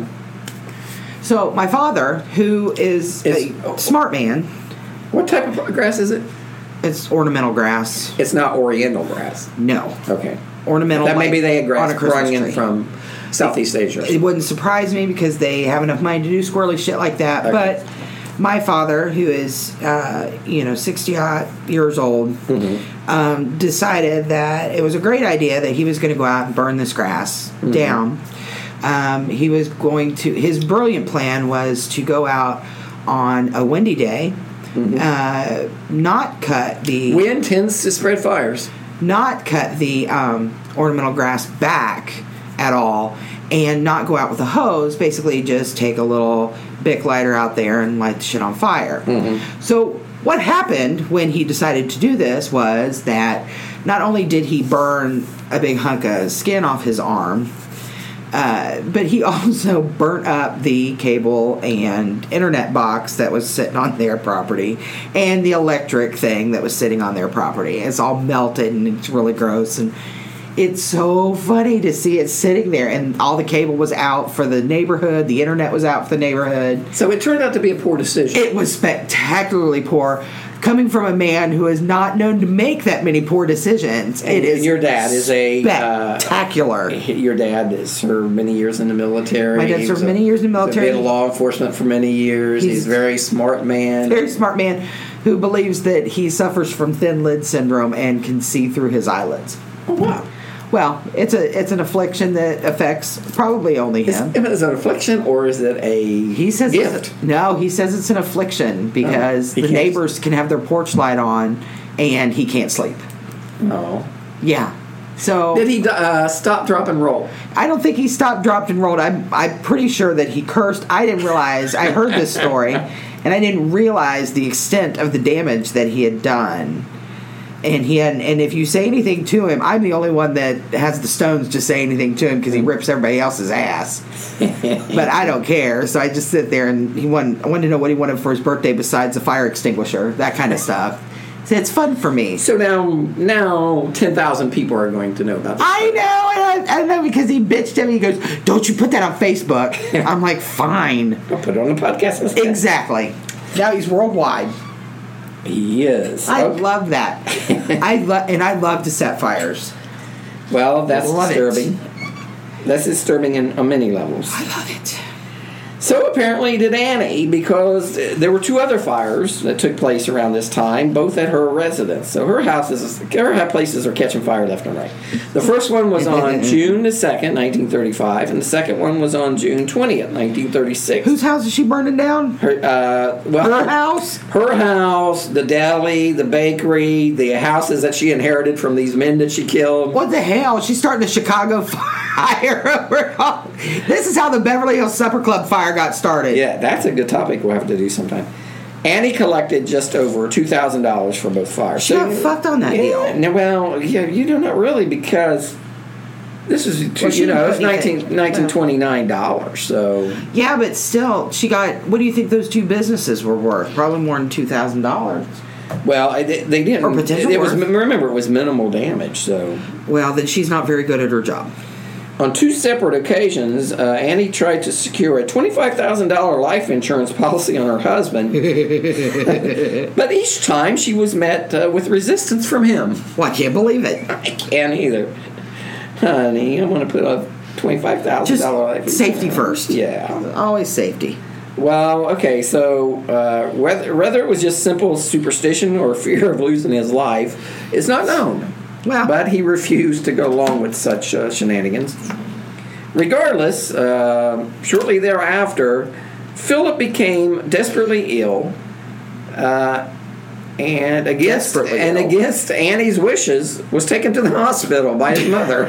So my father, who is Is- a smart man, What type of grass is it? it's ornamental grass. It's not Oriental grass. No, Okay. ornamental. That like, maybe they had on grass a Christmas growing in tree. from Southeast Asia. It wouldn't surprise me because they have enough money to do squirrely shit like that. Okay. But my father, who is uh, you know sixty odd years old, Mm-hmm. um, decided that it was a great idea that he was going to go out and burn this grass Mm-hmm. down. Um, he was going to. His brilliant plan was to go out on a windy day, Mm-hmm. uh, not cut the Wind tends to spread fires. not cut the um, ornamental grass back at all, and not go out with a hose. Basically, just take a little Bic lighter out there and light the shit on fire. Mm-hmm. So what happened when he decided to do this was that not only did he burn a big hunk of skin off his arm, uh, but he also burnt up the cable and internet box that was sitting on their property and the electric thing that was sitting on their property. It's all melted and it's really gross, and it's so funny to see it sitting there, and all the cable was out for the neighborhood, the internet was out for the neighborhood. So it turned out to be a poor decision. It was spectacularly poor. Coming from a man who is not known to make that many poor decisions, And- it is. and your dad is a, uh, spectacular. Your dad has served many years in the military. My dad He served was a- many years in the he's military. been in law enforcement for many years. He's, He's- a very smart man. Very smart man who believes that he suffers from thin lid syndrome and can see through his eyelids. Oh, wow. Well, it's a it's an affliction that affects probably only Is, him. is it an affliction or is it a He says gift? It's, no, he says it's an affliction because he the can't- neighbors can have their porch light on and he can't sleep. Oh. Yeah. So Did he uh, stop, drop, and roll? I don't think he stopped, dropped, and rolled. I'm, I'm pretty sure that he cursed. I didn't realize. I heard this story, and I didn't realize the extent of the damage that he had done. And he had, and if you say anything to him, I'm the only one that has the stones to say anything to him because he rips everybody else's ass. But I don't care, so I just sit there and he wanted, I wanted to know what he wanted for his birthday besides a fire extinguisher, that kind of stuff. So it's fun for me. So now, now ten thousand people are going to know about this. I know, and I, I know because he bitched him. He goes, "Don't you put that on Facebook?" I'm like, "Fine." I'll put it on the podcast instead. Exactly. Now he's worldwide. He is. I Okay. love that. I love, and I love to set fires. Well, that's Love disturbing. it. That's disturbing in, on many levels. I love it. So apparently did Annie, because there were two other fires that took place around this time, both at her residence. So her houses, her places are catching fire left and right. The first one was on June the second, nineteen thirty-five, and the second one was on June twentieth, nineteen thirty-six. Whose house is she burning down? Her, uh, well, Her house? Her house, the deli, the bakery, the houses that she inherited from these men that she killed. What the hell? She's starting a Chicago fire over all. This is how the Beverly Hills Supper Club fire got started. Yeah, that's a good topic we'll have to do sometime. Annie collected just over two thousand dollars for both fires. She got fucked on that yeah, deal. No, well, yeah, you do not really, because this is, Well, she you know, didn't it's put anything. nineteen twenty-nine dollars, so. Yeah, but still, she got. What do you think those two businesses were worth? Probably more than two thousand dollars. Well, I- they, they didn't. Or potential it was, worth. remember, it was minimal damage, so. Well, then she's not very good at her job. On two separate occasions, uh, Annie tried to secure a twenty-five thousand dollars life insurance policy on her husband. But each time she was met uh, with resistance from him. Well, I can't believe it. I can't either. Honey, I'm going to put a twenty-five thousand Just dollars life safety insurance. first. Yeah. Always safety. Well, okay, so uh, whether, whether it was just simple superstition or fear of losing his life is not known. Well, But he refused to go along with such uh, shenanigans. Regardless, uh, shortly thereafter, Philip became desperately ill, uh, and against Desperately and ill. against Annie's wishes, was taken to the hospital by his mother.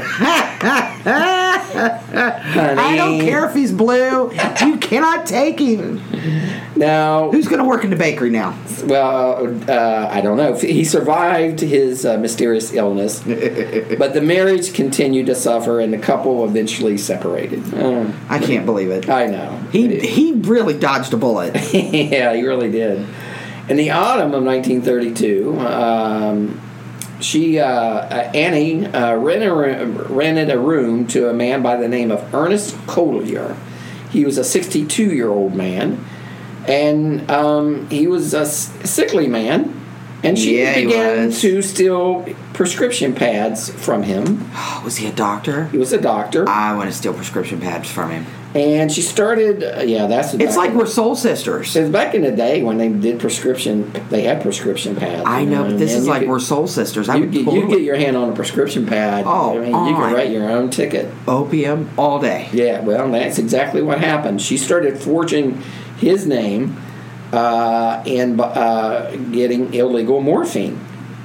Honey, I don't care if he's blue. You cannot take him. Now, Who's going to work in the bakery now? well, uh, I don't know. He survived his uh, mysterious illness, but the marriage continued to suffer, and the couple eventually separated. Uh, I can't believe it. I know. He he really dodged a bullet. Yeah, he really did. In the autumn of nineteen thirty-two, um, she, uh, uh, Annie, uh, rented, a, rented a room to a man by the name of Ernest Collier. He was a sixty-two-year-old man, and um, he was a s- sickly man, and she Yeah, he began was. to steal prescription pads from him. Was he a doctor? He was a doctor, I want to steal prescription pads from him. and she started, uh, yeah, that's... It's back like in- we're soul sisters. It's back in the day when they did prescription, they had prescription pads. I you know, but this and is you like could- we're soul sisters. I You would get, totally you get your hand on a prescription pad. Oh, I mean, you on. can write your own ticket. opium all day. Yeah, well, that's exactly what happened. She started forging his name uh, and uh, getting illegal morphine.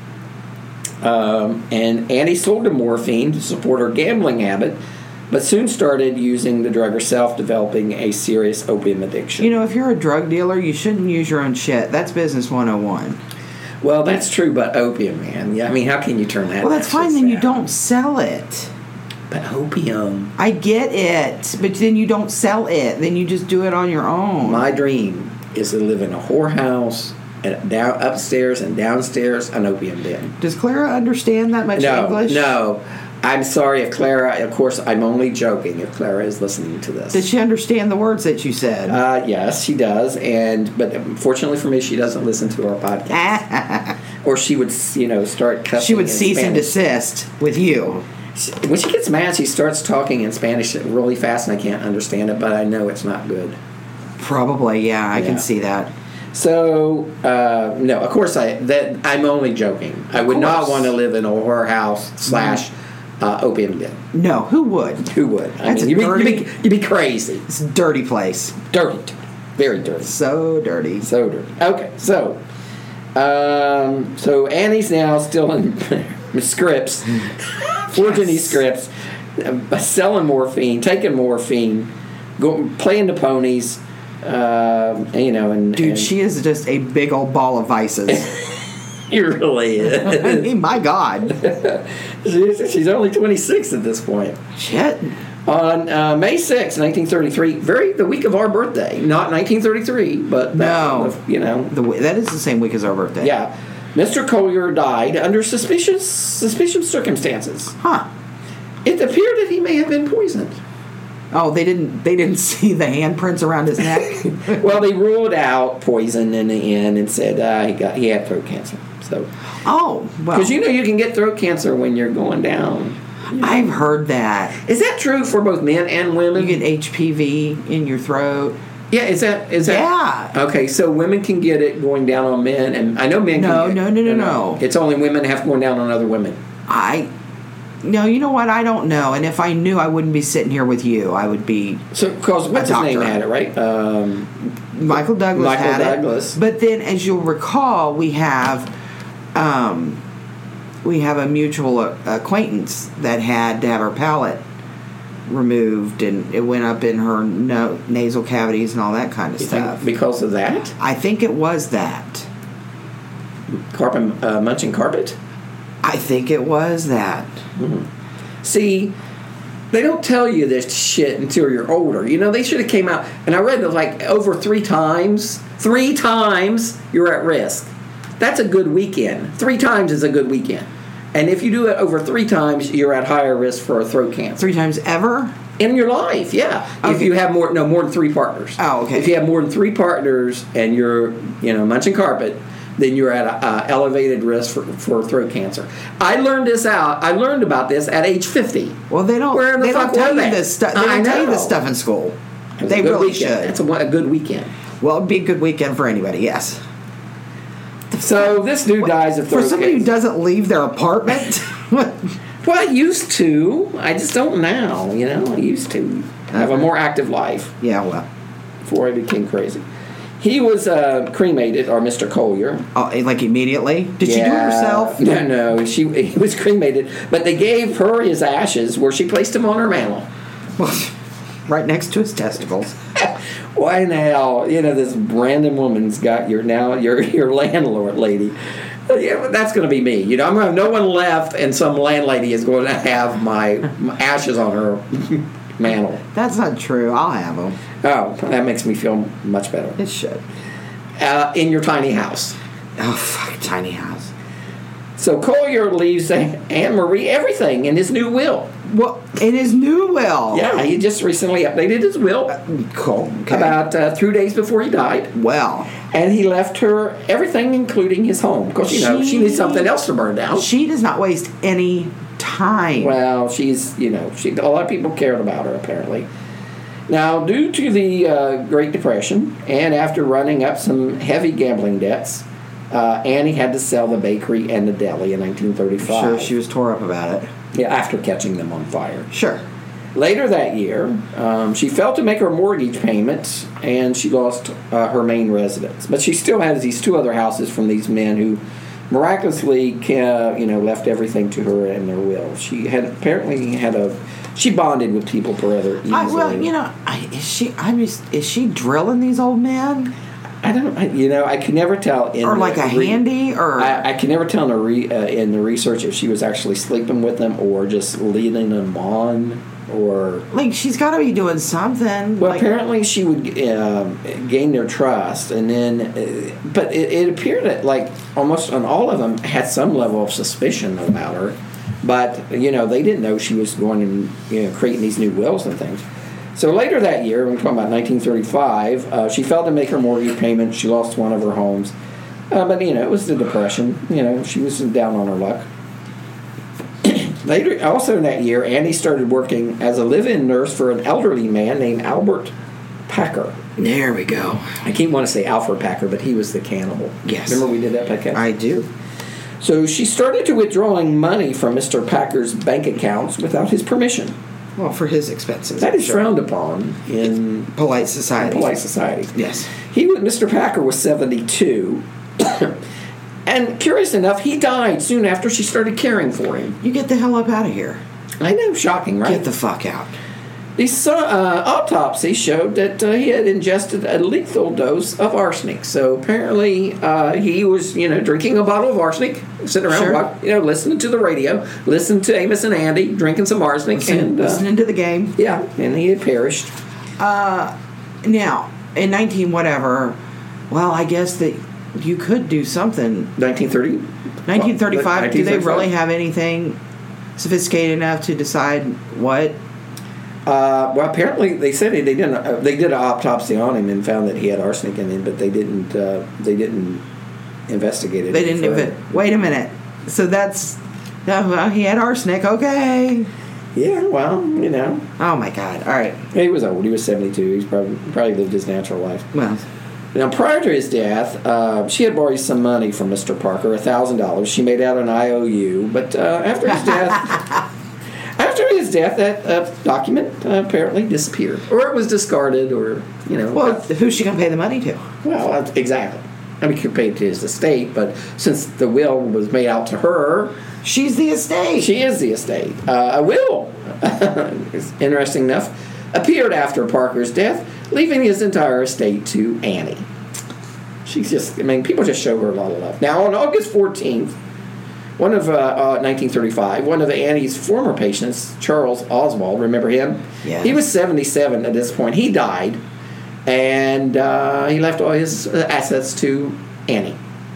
Um, and Annie sold the morphine to support her gambling habit, but soon started using the drug herself, developing a serious opium addiction. You know, if you're a drug dealer, you shouldn't use your own shit. That's business one oh one. Well, that's true, but opium, man. Yeah, I mean, how can you turn that? Well, that's fine. Then you don't sell it. But opium. I get it, but then you don't sell it. Then you just do it on your own. My dream is to live in a whorehouse, and down upstairs and downstairs an opium den. Does Clara understand that much No, English? no. I'm sorry if Clara. Of course, I'm only joking. If Clara is listening to this, Does she understand the words that you said? Uh, yes, she does, and but fortunately for me, she doesn't listen to our podcast, or she would, you know, start cussing. She would in cease and Spanish. desist with you. She- When she gets mad, she starts talking in Spanish really fast, and I can't understand it, but I know it's not good. Probably, yeah. I Yeah. can see that. So uh, no, of course I that I'm only joking. I would not course. want to live in a whorehouse slash uh, opium den. No, who would? Who would? I That's mean, a you'd be, dirty- you'd, be, you'd be crazy. It's a dirty place. Dirty, dirty. Very dirty. So dirty. So dirty. Okay, so um, so Annie's now still in scripts, forging these scripts, uh, selling morphine, taking morphine, go, playing the ponies, uh, you know, and dude, and she is just a big old ball of vices. It really is. I mean, my God. she's, she's only twenty-six at this point. Shit. On uh, May sixth, nineteen thirty-three, very the week of our birthday, not nineteen thirty-three, but no, that, you know, the, that is the same week as our birthday. Yeah, Mister Collier died under suspicious suspicious circumstances. Huh? It appeared that he may have been poisoned. Oh, they didn't. They didn't see the handprints around his neck. Well, they ruled out poison in the end and said uh, he got he had throat cancer. So, oh, well, because you know you can get throat cancer when you're going down. You know? I've heard that. Is that true for both men and women? You get H P V in your throat. Yeah, is that is that? Yeah. Okay, so women can get it going down on men, and I know men. No, can get, no, no, no, no. It's only women that have going down on other women. I. No, you know what? I don't know. And if I knew, I wouldn't be sitting here with you. I would be. So, because what's his name had it, right? Um, Michael Douglas Michael had Douglas. it. But then, as you'll recall, we have, um, we have a mutual acquaintance that had to have her palate removed, and it went up in her no, nasal cavities and all that kind of you stuff. think because of that? I think it was that. Carpet, uh, munching carpet? I think it was that. Mm-hmm. See, they don't tell you this shit until you're older. You know, they should have came out, and I read that like over three times, three times you're at risk. That's a good weekend. Three times is a good weekend. And if you do it over three times, you're at higher risk for a throat cancer. Three times ever? In your life, yeah. Okay. If you have more, no, more than three partners. Oh, okay. If you have more than three partners and you're, you know, munching carpet, then you're at a uh, elevated risk for, for throat cancer. I learned this out. I learned about this at age fifty. Well, they don't. Where in the they fuck don't tell were you they? this stuff. They I don't tell you know. this stuff in school. It was They a good really weekend. should. That's a, a good weekend. Well, it'd be a good weekend for anybody. Yes. So this dude dies of throat For somebody cancer. who doesn't leave their apartment. Well, I used to. I just don't now. You know, I used to have a Okay. more active life Yeah, well. before I became crazy. He was uh, cremated, or Mister Collier. Oh, like immediately? Did she do it herself? No, no. She he was cremated, but they gave her his ashes where she placed him on her mantle. Well, right next to his testicles. Why in the hell? You know, this random woman's got your now your your landlord lady. Yeah, that's going to be me. You know, I'm going to have no one left, and some landlady is going to have my, my ashes on her mantle. That's not true. I'll have them. Oh, that makes me feel much better. It should. Uh, in your tiny house. Oh, fuck, tiny house. So Collier leaves Anne Marie everything in his new will. Well, in his new will. Yeah, he just recently updated his will Cool. Okay. about uh, two days before he died. Well, And he left her everything, including his home. Because, you know, she needs something else to burn down. she does not waste any time. Well, she's, you know, she, a lot of people cared about her, apparently. Now, due to the uh, Great Depression, and after running up some heavy gambling debts, uh, Annie had to sell the bakery and the deli in nineteen thirty-five. Sure, she was tore up about it. Yeah, after catching them on fire. Sure. Later that year, um, she failed to make her mortgage payments, and she lost uh, her main residence. But she still has these two other houses from these men who miraculously, uh, you know, left everything to her in their will. She had apparently had a she bonded with people rather easily. I, well, you know, I, is she? I'm just. Is she drilling these old men, I don't. I, you know, I could never tell. In or like the a re- handy, or I, I can never tell in the, re, uh, in the research if she was actually sleeping with them or just leading them on, or like she's got to be doing something. well, like, apparently she would um, gain their trust, and then, uh, but it, it appeared that like almost on all of them had some level of suspicion about her, but you know they didn't know she was going and you know creating these new wills and things. So later that year, we're talking about nineteen thirty-five, uh, she failed to make her mortgage payment. She lost one of her homes. Uh, but, you know, it was the Depression. You know, she was down on her luck. Later, also in that year, Annie started working as a live-in nurse for an elderly man named Albert Packer. there we go. I keep wanting to say Alfred Packer, but he was the cannibal. Yes. Remember we did that podcast? I do. So she started to withdrawing money from Mister Packer's bank accounts without his permission. Well, for his expenses. That is sure. frowned upon in polite society. polite society. Yes. He, Mister Packer, was seventy-two, and curious enough, he died soon after she started caring for him. You get the hell up out of here. I know, shocking, right? Get the fuck out. The uh, autopsy showed that uh, he had ingested a lethal dose of arsenic. So apparently uh, he was, you know, drinking a bottle of arsenic, sitting around, Sure. walk, you know, listening to the radio, listening to Amos and Andy, drinking some arsenic. Listen, and uh, listening to the game. Yeah, and he had perished. Now, in nineteen whatever, well, I guess that you could do something. nineteen thirty? nineteen thirty-five, Well, do they really nineteen thirty-five. have anything sophisticated enough to decide what? Uh, well, apparently they said they didn't. Uh, they did an autopsy on him and found that he had arsenic in him, but they didn't. Uh, they didn't investigate it. They didn't further. even. Wait a minute. So that's. Oh, well, he had arsenic. Okay. Yeah, well, you know, Oh my God. All right. he was old. He was seventy-two. He's probably probably lived his natural life. Well, Now, prior to his death, uh, she had borrowed some money from Mister Parker, a thousand dollars. She made out an I O U, but uh, after his death. After his death, that uh, document uh, apparently disappeared, or it was discarded, or you know. well, uh, who's she gonna pay the money to? well, that's- exactly. I mean, he could pay it to his estate, but since the will was made out to her, She's the estate. she is the estate. Uh, a will, interesting enough, appeared after Parker's death, leaving his entire estate to Annie. She's just, I mean, people just show her a lot of love. Now, on August fourteenth, one of uh, uh, nineteen thirty-five, one of Annie's former patients, Charles Oswald, remember him? Yes. He was seventy-seven at this point. He died, and uh, he left all his uh, assets to Annie.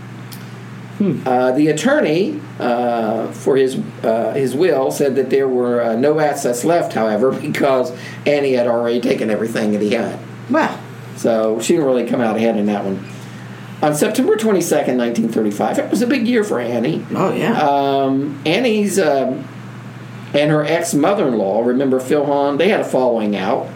Hmm. Uh, the attorney uh, for his uh, his will said that there were uh, no assets left, however, because Annie had already taken everything that he had. Well, So she didn't really come out ahead in that one. On September twenty-second, nineteen thirty-five, it was a big year for Annie. oh yeah. Um, Annie's um, and her ex-mother-in-law, remember Phil Hahn, they had a falling out.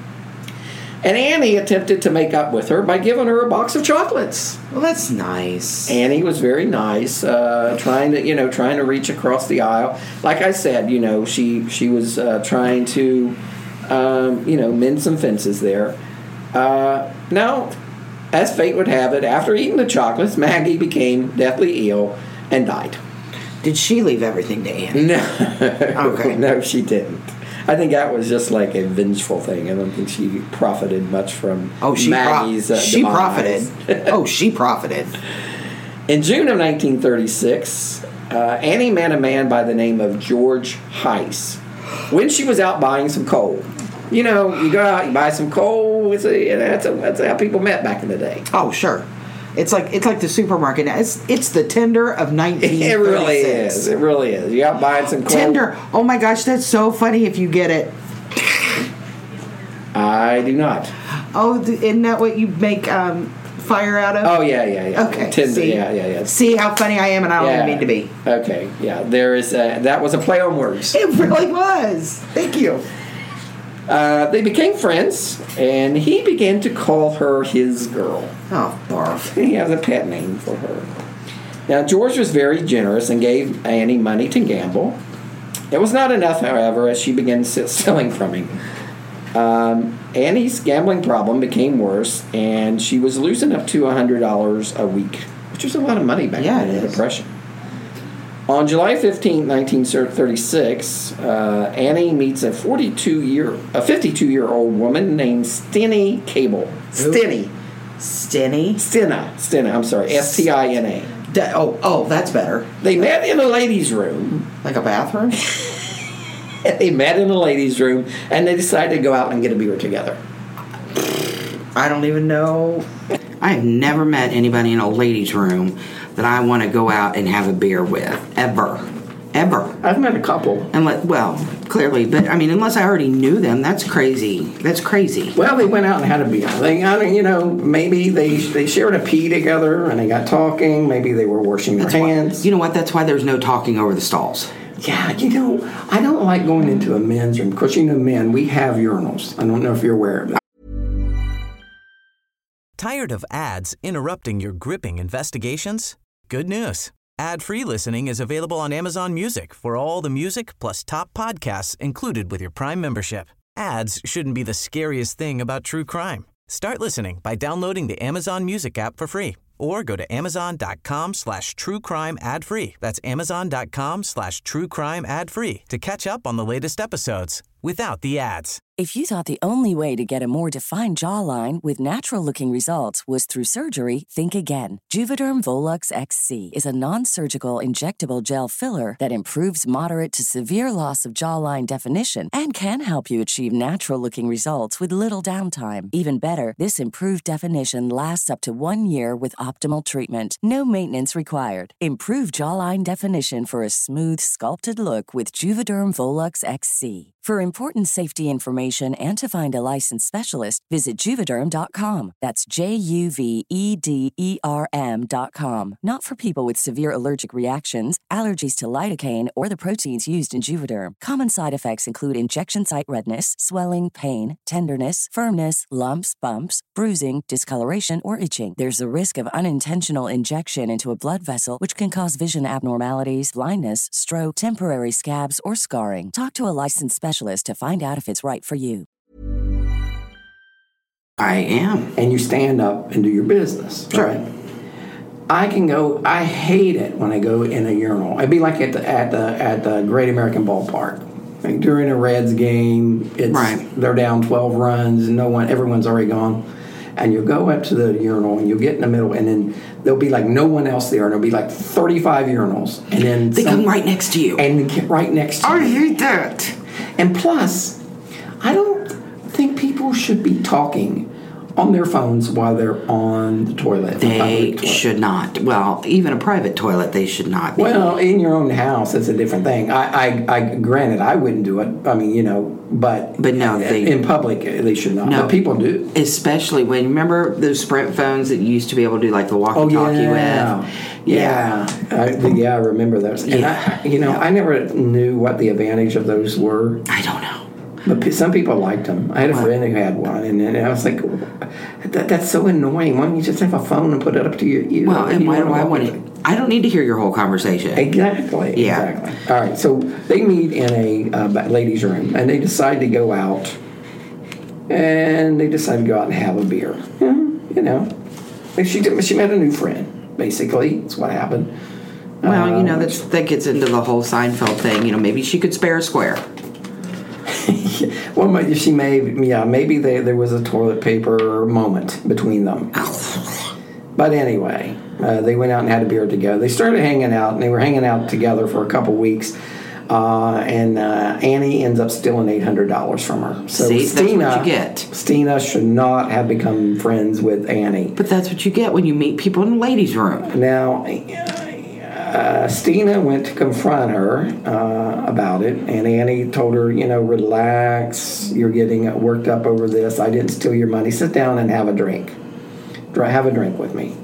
And Annie attempted to make up with her by giving her a box of chocolates. well, that's nice. Annie was very nice, uh, trying to, you know, trying to reach across the aisle. Like I said, you know, she she was uh, trying to, um, you know, mend some fences there. Uh, now, as fate would have it, after eating the chocolates, Maggie became deathly ill and died. Did she leave everything to Annie? No, Okay. no, she didn't. I think that was just like a vengeful thing. I don't think she profited much from Oh, she pro- Maggie's. uh, she demise. profited. oh, she profited. In June of nineteen thirty-six, uh, Annie met a man by the name of George Heiss when she was out buying some coal. You know, you go out, you buy some coal. It's a, that's, a, that's how people met back in the day. Oh, sure. It's like it's like the supermarket now. It's it's the Tinder of nineteen thirty-six. It really is. It really is. You out buying some coal. Tinder. Oh my gosh, that's so funny if you get it. I do not. Oh, th- isn't that what you make um, fire out of? Oh, yeah, yeah, yeah. Okay. Tinder, see, yeah, yeah, yeah. See how funny I am, and I don't yeah. even mean to be. Okay, yeah. There is a, that was a play on words. It really was. Thank you. Uh, they became friends, and he began to call her his girl. Oh, barf. He has a pet name for her. Now, George was very generous and gave Annie money to gamble. It was not enough, however, as she began stealing from him. Um, Annie's gambling problem became worse, and she was losing up to one hundred dollars a week, which was a lot of money back Yeah, then in it the is. Depression. On July fifteenth, nineteen thirty-six, uh, Annie meets a forty-two year, a fifty-two-year-old woman named Stenny Cable. Stenny. Stinny. Stina. Stina, I'm sorry. S T I N A. Da- oh, oh, that's better. They met in a ladies' room. Like a bathroom? They met in a ladies' room, and they decided to go out and get a beer together. I don't even know. I have never met anybody in a ladies' room that I want to go out and have a beer with. Ever. Ever. I've met a couple. Unless, well, clearly, but I mean, unless I already knew them, that's crazy. That's crazy. Well, they went out and had a beer. They, I mean, you know, maybe they they shared a pee together, and they got talking. Maybe they were washing their That's why- hands. you know what? That's why there's no talking over the stalls. Yeah, you know, I don't like going into a men's room because, you know, men, we have urinals. I don't know if you're aware of that. Tired of ads interrupting your gripping investigations? Good news. Ad-free listening is available on Amazon Music for all the music plus top podcasts included with your Prime membership. Ads shouldn't be the scariest thing about true crime. Start listening by downloading the Amazon Music app for free or go to amazon.com slash true crime ad free. That's amazon.com slash true crime ad free to catch up on the latest episodes without the ads. If you thought the only way to get a more defined jawline with natural-looking results was through surgery, think again. Juvederm Volux X C is a non-surgical injectable gel filler that improves moderate to severe loss of jawline definition and can help you achieve natural-looking results with little downtime. Even better, this improved definition lasts up to one year with optimal treatment. No maintenance required. Improve jawline definition for a smooth, sculpted look with Juvederm Volux X C. For important safety information and to find a licensed specialist, visit Juvederm dot com. That's J U V E D E R M dot com. Not for people with severe allergic reactions, allergies to lidocaine, or the proteins used in Juvederm. Common side effects include injection site redness, swelling, pain, tenderness, firmness, lumps, bumps, bruising, discoloration, or itching. There's a risk of unintentional injection into a blood vessel, which can cause vision abnormalities, blindness, stroke, temporary scabs, or scarring. Talk to a licensed specialist to find out if it's right for you. I am. And you stand up and do your business. Sure. Right? I can go. I hate it when I go in a urinal. It'd be like at the at the at the Great American Ballpark. Like during a Reds game, it's right. They're down twelve runs and no one, everyone's already gone. And you'll go up to the urinal and you'll get in the middle, and then there'll be like no one else there, and there'll be like thirty-five urinals, and then they some, come right next to you, and get right next to I you. I hate that. And plus, I don't think people should be talking on their phones while they're on the toilet. They toilet. should not. Well, even a private toilet, they should not be. Well, in your own house, it's a different thing. I, I, I granted, I wouldn't do it. I mean, you know, but but no, they, in public, they should not. No, but people do. Especially when, remember those Sprint phones that you used to be able to do like the walkie-talkie oh, yeah. with? Yeah. Yeah. I, yeah, I remember those. And, yeah. I, you know, yeah. I never knew what the advantage of those were. I don't know. But some people liked them. I had a what? friend who had one, and, and I was like, that, that's so annoying. Why don't you just have a phone and put it up to your ear? Well, and why do I want to? I don't need to hear your whole conversation. Exactly. Yeah. Exactly. All right. So they meet in a uh, ladies' room, and they decide to go out, and they decide to go out and have a beer. Yeah, you know, she she met a new friend. Basically, that's what happened. Well, uh, you know, that's, that gets into the whole Seinfeld thing. You know, maybe she could spare a square. Well, she may, yeah, maybe they, there was a toilet paper moment between them. But anyway, uh, they went out and had a beer together. They started hanging out, and they were hanging out together for a couple weeks. Uh, and uh, Annie ends up stealing eight hundred dollars from her. So See, Stina, that's what you get. Stina should not have become friends with Annie. But that's what you get when you meet people in the ladies' room. Now, uh, Stina went to confront her uh, about it, and Annie told her, you know, relax, you're getting worked up over this. I didn't steal your money. Sit down and have a drink. Have a drink with me.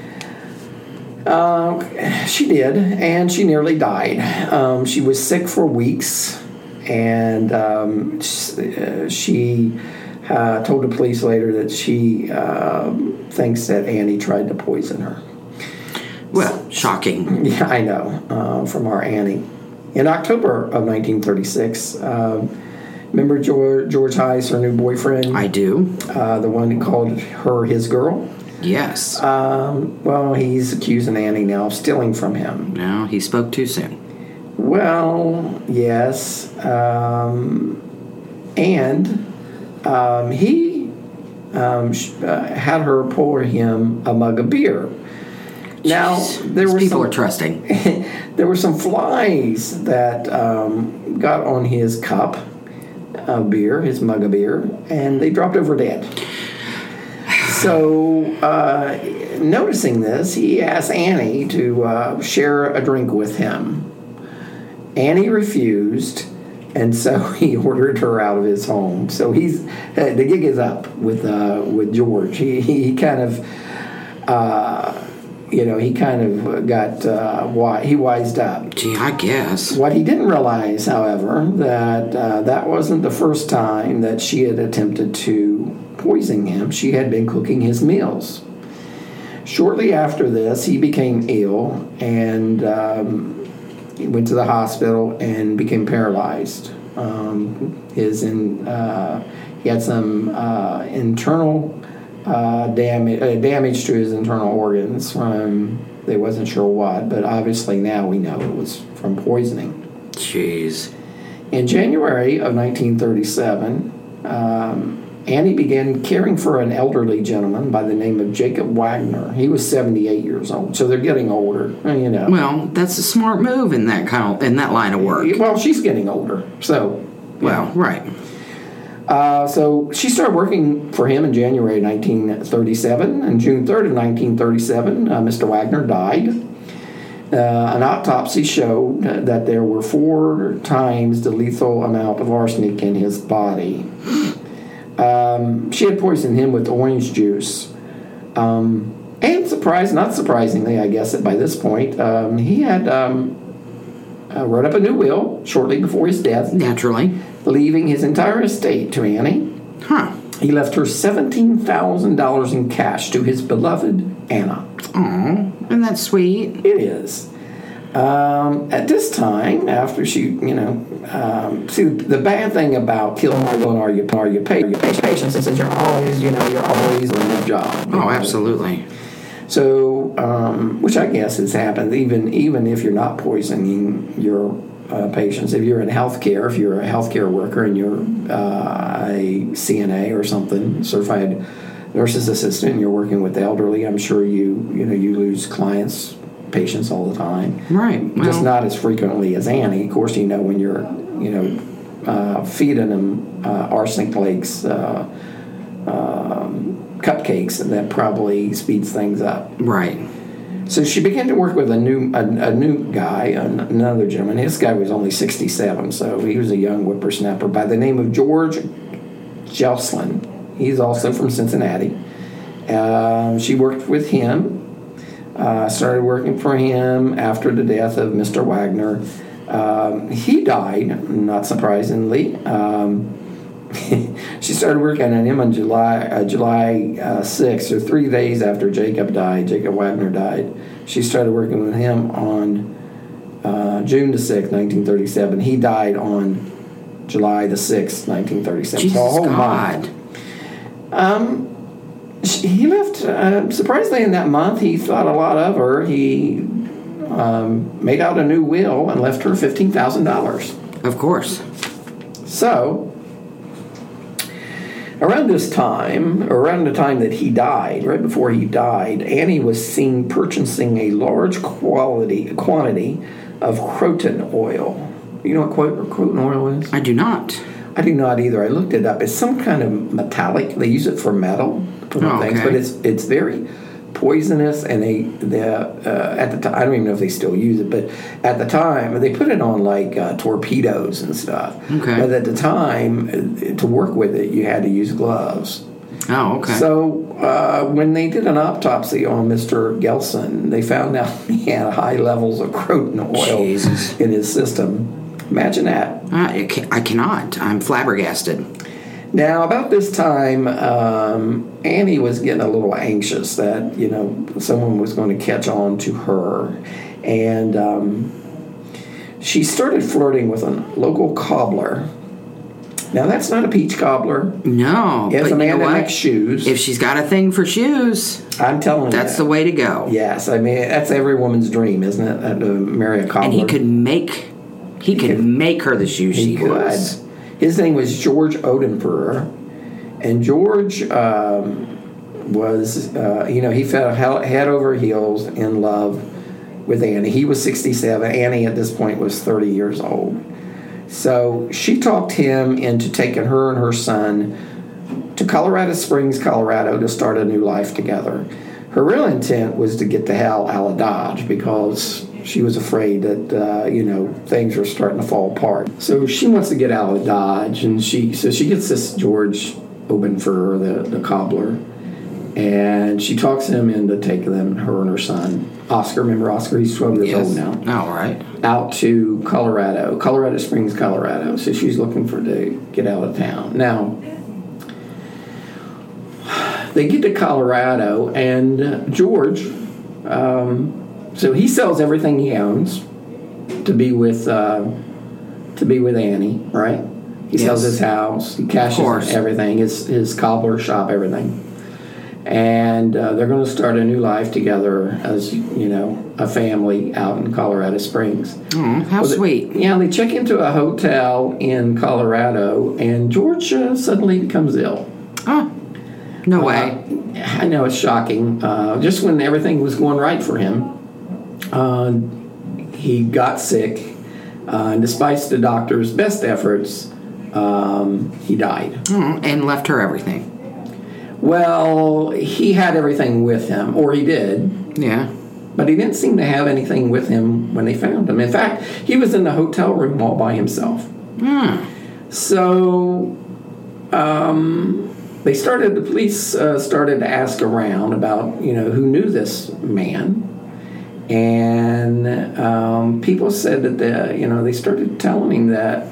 Uh, she did, and she nearly died. Um, she was sick for weeks, and um, she uh, told the police later that she uh, thinks that Annie tried to poison her. Well, shocking. Yeah, I know, uh, from our Annie. In October of nineteen thirty-six, uh, remember George, George Heiss, her new boyfriend? I do. Uh, the one who called her his girl? Yes. Um, well, he's accusing Annie now of stealing from him. No, he spoke too soon. Well, yes. Um, and um, he um, sh- uh, had her pour him a mug of beer. Now, Jeez, there were people some, are trusting. There were some flies that um, got on his cup of beer, his mug of beer, and they dropped over dead. So, uh, noticing this, he asked Annie to uh, share a drink with him. Annie refused, and so he ordered her out of his home. So he's uh, the gig is up with uh, with George. He he kind of. Uh, You know, he kind of got, uh, wi- he wised up. Gee, I guess. What he didn't realize, however, that uh, that wasn't the first time that she had attempted to poison him. She had been cooking his meals. Shortly after this, he became ill, and um, he went to the hospital and became paralyzed. Um, his in, uh, he had some uh, internal uh, damage uh, damage to his internal organs from they wasn't sure what, but obviously now we know it was from poisoning. Jeez. In January of nineteen thirty-seven, um, Annie began caring for an elderly gentleman by the name of Jacob Wagner. He was seventy-eight years old, so they're getting older, you know. Well, that's a smart move in that kind of, in that line of work. Well, she's getting older, so. Well, know. right. Uh, so she started working for him in January nineteen thirty-seven. On June third of nineteen thirty-seven, uh, Mister Wagner died. Uh, an autopsy showed that there were four times the lethal amount of arsenic in his body. Um, she had poisoned him with orange juice. Um, and surprised, not surprisingly, I guess, by this point, um, he had um, uh, wrote up a new will shortly before his death. Naturally. Leaving his entire estate to Annie. Huh. He left her seventeen thousand dollars in cash to his beloved Anna. Aw, isn't that sweet? It is. Um, at this time, after she, you know, um, see, the bad thing about killing or going are you, are you pay, your patients is that you're always, you know, you're always on the job. Oh, know? absolutely. So, um, which I guess has happened, even even if you're not poisoning your uh, patients. If you're in healthcare, if you're a healthcare worker and you're uh, a C N A or something, certified nurse's assistant, and you're working with the elderly, I'm sure you, you know, you lose clients, patients all the time. Right. Well, just not as frequently as Annie. Of course, you know, when you're, you know, uh, feeding them uh, arsenic lakes, uh, um, cupcakes, and that probably speeds things up. Right. So she began to work with a new a, a new guy, another gentleman. This guy was only sixty-seven, so he was a young whippersnapper by the name of George Jocelyn. He's also from Cincinnati. Um, she worked with him. Uh, started working for him after the death of Mister Wagner. Um, he died, not surprisingly. Um, she started working on him on July uh, July uh, sixth, or three days after Jacob died. Jacob Wagner died. She started working with him on uh, June the sixth, nineteen thirty-seven. He died on July the sixth, nineteen thirty-seven. Jesus so a whole God. month. Um, he left, uh, surprisingly, in that month, he thought a lot of her. He um, made out a new will and left her fifteen thousand dollars. Of course. So, around this time, around the time that he died, right before he died, Annie was seen purchasing a large quality quantity of croton oil. You know what croton oil is? I do not. I do not either. I looked it up. It's some kind of metallic. They use it for metal, for oh, things, okay. but it's it's very poisonous. And they, they uh, at the time, I don't even know if they still use it, but at the time, they put it on like uh, torpedoes and stuff. Okay. But at the time, to work with it, you had to use gloves. Oh, okay. So uh, when they did an autopsy on Mister Gelson, they found out he had high levels of croton oil Jesus. in his system. Imagine that. I, I cannot. I'm flabbergasted. Now, about this time, um, Annie was getting a little anxious that, you know, someone was going to catch on to her. And um, she started flirting with a local cobbler. Now, that's not a peach cobbler. No. It's but a man you know that what? makes shoes. If she's got a thing for shoes, I'm telling you. that's the way to go. Yes. I mean, that's every woman's dream, isn't it? Uh, to marry a cobbler. And he could make... He, he could, could make her the shoes she was. His name was George Odenferer, and George um, was, uh, you know, he fell head over heels in love with Annie. He was sixty-seven. Annie at this point was thirty years old. So she talked him into taking her and her son to Colorado Springs, Colorado, to start a new life together. Her real intent was to get the hell out of Dodge because she was afraid that, uh, you know, things were starting to fall apart. So she wants to get out of Dodge, and she so she gets this George Obenfer, the, the cobbler, and she talks him into taking them, her and her son, Oscar. Remember Oscar? He's twelve years yes. old now. All right. Out to Colorado, Colorado Springs, Colorado. So she's looking for to get out of town. Now, they get to Colorado, and George... Um, So he sells everything he owns to be with uh, to be with Annie, right? He yes. sells his house, he cashes everything, his his cobbler shop, everything. And uh, they're going to start a new life together as, you know, a family out in Colorado Springs. Mm, how well, sweet. They, yeah, they check into a hotel in Colorado, and George uh, suddenly becomes ill. Oh, no uh, way. I know it's shocking. Uh, just when everything was going right for him, uh, he got sick. Uh, and despite the doctor's best efforts, um, he died. Mm, and left her everything. Well, he had everything with him, or he did. Yeah. But he didn't seem to have anything with him when they found him. In fact, he was in the hotel room all by himself. Hmm. So, um, they started, the police uh, started to ask around about, you know, who knew this man. And um, people said that, the, you know, they started telling him that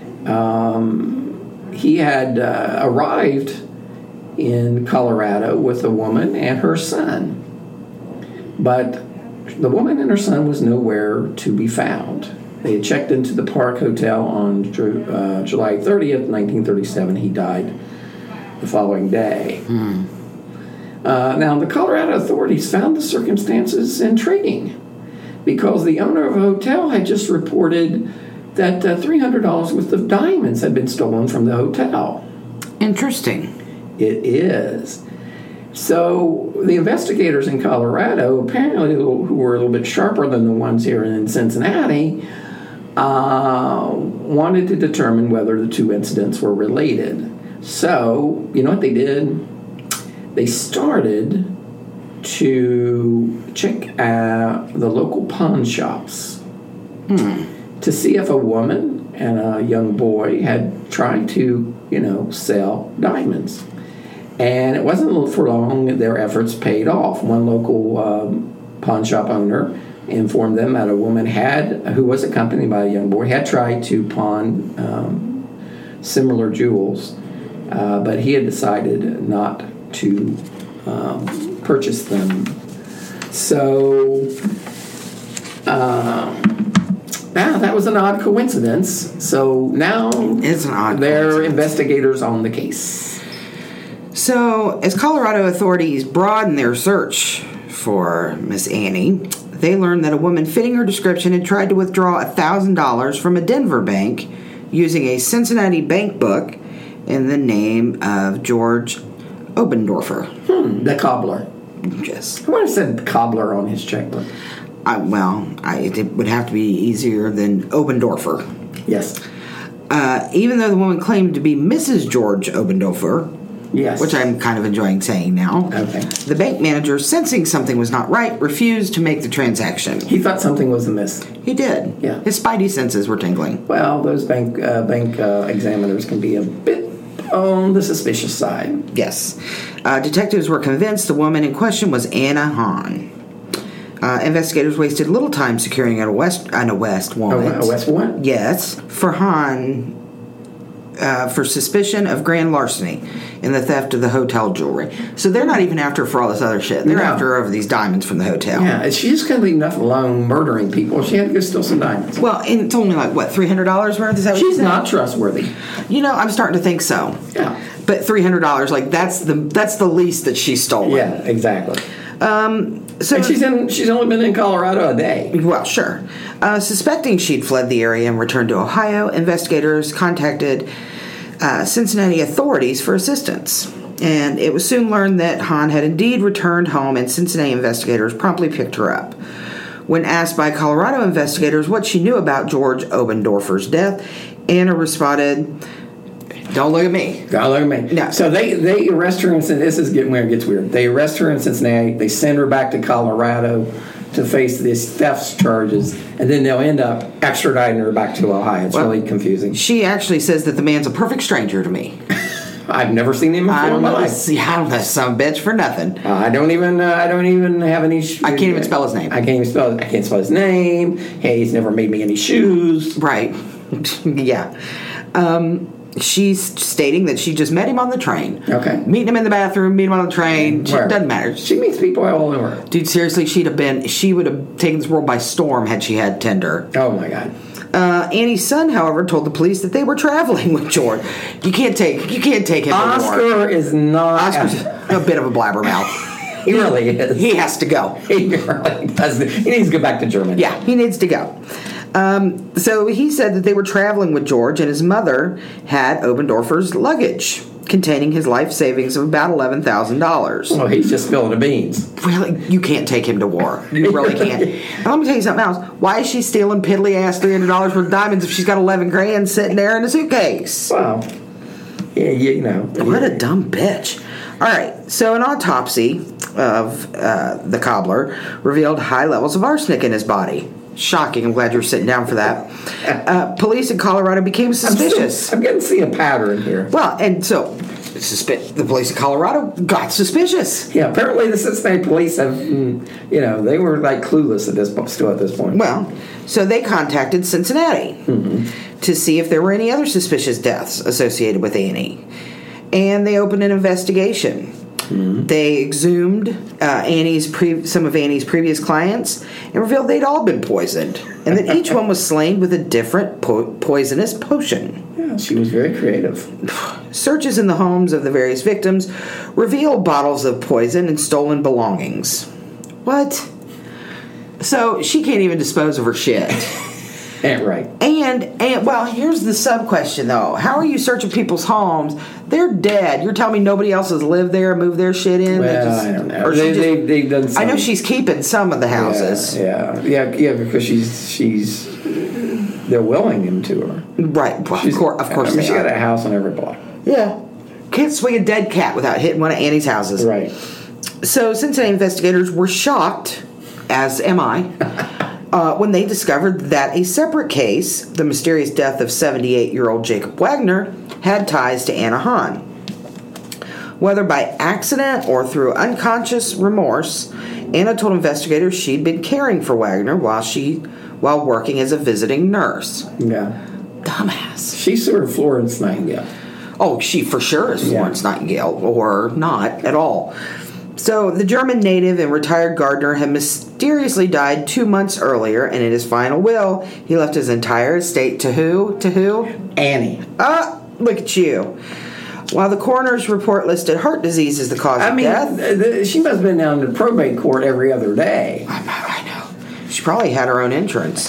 um, he had uh, arrived in Colorado with a woman and her son. But the woman and her son was nowhere to be found. They had checked into the Park Hotel on uh, July thirtieth, nineteen thirty-seven. He died the following day. Hmm. Uh, now, the Colorado authorities found the circumstances intriguing because the owner of a hotel had just reported that uh, three hundred dollars worth of diamonds had been stolen from the hotel. Interesting. It is. So the investigators in Colorado, apparently who were a little bit sharper than the ones here in Cincinnati, uh, wanted to determine whether the two incidents were related. So, you know what they did? They started to check out the local pawn shops Hmm. to see if a woman and a young boy had tried to, you know, sell diamonds. And it wasn't for long their efforts paid off. One local um, pawn shop owner informed them that a woman had, who was accompanied by a young boy, had tried to pawn um, similar jewels, uh, but he had decided not to um, purchase them. So, uh, yeah, that was an odd coincidence. So now It's an odd they're coincidence. investigators on the case. So, as Colorado authorities broadened their search for Miss Annie, they learned that a woman fitting her description had tried to withdraw one thousand dollars from a Denver bank using a Cincinnati bank book in the name of George Obendorfer. Hmm, the cobbler. Yes. I would have said cobbler on his checkbook. I, well, I, it would have to be easier than Obendorfer. Yes. Uh, even though the woman claimed to be Missus George Obendorfer, Yes. which I'm kind of enjoying saying now. Okay. The bank manager, sensing something was not right, refused to make the transaction. He thought something was amiss. He did. Yeah. His spidey senses were tingling. Well, those bank uh, bank uh, examiners can be a bit on the suspicious side. Yes. Uh, detectives were convinced the woman in question was Anna Hahn. Uh, investigators wasted little time securing a West, uh, a West warrant. Oh, a West warrant? Yes, for Hahn uh, for suspicion of grand larceny in the theft of the hotel jewelry. So they're not even after her for all this other shit. They're No. after her over these diamonds from the hotel. Yeah, and she just couldn't leave nothing alone murdering people. She had to go steal some diamonds. Well, and it's only like, what, three hundred dollars worth? Is that what you She's said? not trustworthy. You know, I'm starting to think so. Yeah. But three hundred dollars, like, that's the that's the least that she stole. Yeah, exactly. So And she's in. She's only been in Colorado a day. Well, sure. Uh, suspecting she'd fled the area and returned to Ohio, investigators contacted uh, Cincinnati authorities for assistance. And it was soon learned that Hahn had indeed returned home, and Cincinnati investigators promptly picked her up. When asked by Colorado investigators what she knew about George Obendorfer's death, Anna responded, "Don't look at me." God, look at me. No. So they, they arrest her in Cincinnati. This is getting where it gets weird. They arrest her in Cincinnati. They send her back to Colorado to face these theft charges, and then they'll end up extraditing her back to Ohio. It's Well, really confusing. She actually says that the man's a perfect stranger to me. I've never seen him I before don't in my know. life. See, I don't know some bitch for nothing. Uh, I don't even. Uh, I don't even have any. Sh- I can't even spell his name. I can't even spell. I can't spell his name. Hey, he's never made me any shoes. Right. Yeah. Um, she's stating that she just met him on the train. Okay. Meeting him in the bathroom, meeting him on the train. She, Where? doesn't matter. She meets people all over. Dude, seriously, she'd have been, she would have taken this world by storm had she had Tinder. Oh my God. Uh, Annie's son, however, told the police that they were traveling with George. You can't take you can't take him to Oscar war. is not... Oscar's a bit of a blabbermouth. He really is. He has to go. He really does. He needs to go back to Germany. Yeah, he needs to go. Um, so he said that they were traveling with George, and his mother had Obendorfer's luggage containing his life savings of about eleven thousand dollars. Oh, he's just spilling the beans. Really, you can't take him to war. You really can't. And let me tell you something else. Why is she stealing piddly ass three hundred dollars worth of diamonds if she's got eleven grand sitting there in a suitcase? Wow. Yeah, you know. What a dumb bitch. All right, so an autopsy of uh, the cobbler revealed high levels of arsenic in his body. Shocking. I'm glad you were sitting down for that. Uh, police in Colorado became suspicious. I'm, still, I'm getting to see a pattern here. Well, and so suspe- the police in Colorado got suspicious. Yeah, apparently the Cincinnati police have, mm, you know, they were like clueless at this still at this point. Well, so they contacted Cincinnati mm-hmm. to see if there were any other suspicious deaths associated with Annie. And they opened an investigation. Mm-hmm. They exhumed uh, Annie's pre- some of Annie's previous clients and revealed they'd all been poisoned, and that each one was slain with a different po- poisonous potion. Yeah, she was very creative. Searches in the homes of the various victims revealed bottles of poison and stolen belongings. What? So she can't even dispose of her shit. Yeah, right. And, and well, here's the sub-question, though. How are you searching people's homes? They're dead. You're telling me nobody else has lived there, moved their shit in? Well, just, I don't know. Or They, just, they, they've done some. I know she's keeping some of the houses. Yeah, yeah, yeah, yeah because she's, she's, they're willing them to her. Right. Well, of She's- course, of course I mean, they she are. got a house on every block. Yeah. Can't swing a dead cat without hitting one of Annie's houses. Right. So Cincinnati investigators were shocked, as am I, uh, when they discovered that a separate case, the mysterious death of seventy-eight-year-old Jacob Wagner, had ties to Anna Hahn. Whether by accident or through unconscious remorse, Anna told investigators she'd been caring for Wagner while she while working as a visiting nurse. Yeah. Dumbass. She's sort of Florence Nightingale. Oh, she for sure is Yeah. Florence Nightingale, or not at all. So, the German native and retired gardener had mysteriously died two months earlier, and in his final will, he left his entire estate to who? To who? Annie. Ah, look at you. While the coroner's report listed heart disease as the cause I of mean, death. th- th- she must have been down to probate court every other day. I, I know. She probably had her own entrance.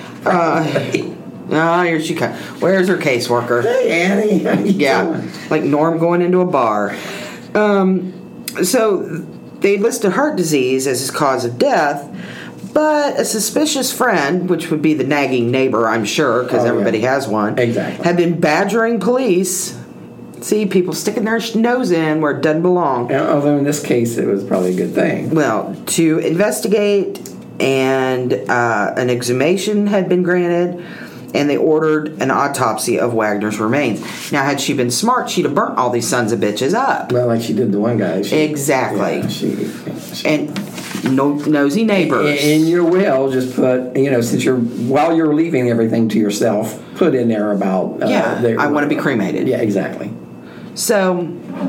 Uh, oh, here she comes. Where's her caseworker? Hey, Annie. How you Yeah, doing? like Norm going into a bar. Um, so they listed heart disease as his cause of death, but a suspicious friend, which would be the nagging neighbor, I'm sure, because Oh, yeah. everybody has one, Exactly. had been badgering police. See, people sticking their nose in where it doesn't belong. And although in this case it was probably a good thing. Well, to investigate, and uh, an exhumation had been granted, and they ordered an autopsy of Wagner's remains. Now, had she been smart, she'd have burnt all these sons of bitches up. Well, like she did the one guy. She, Exactly. Yeah, she, she, And no, nosy neighbors. in, in your will, just put, you know, since you're, while you're leaving everything to yourself, put in there about... Uh, Yeah, their- I want to be cremated. Yeah, exactly. So,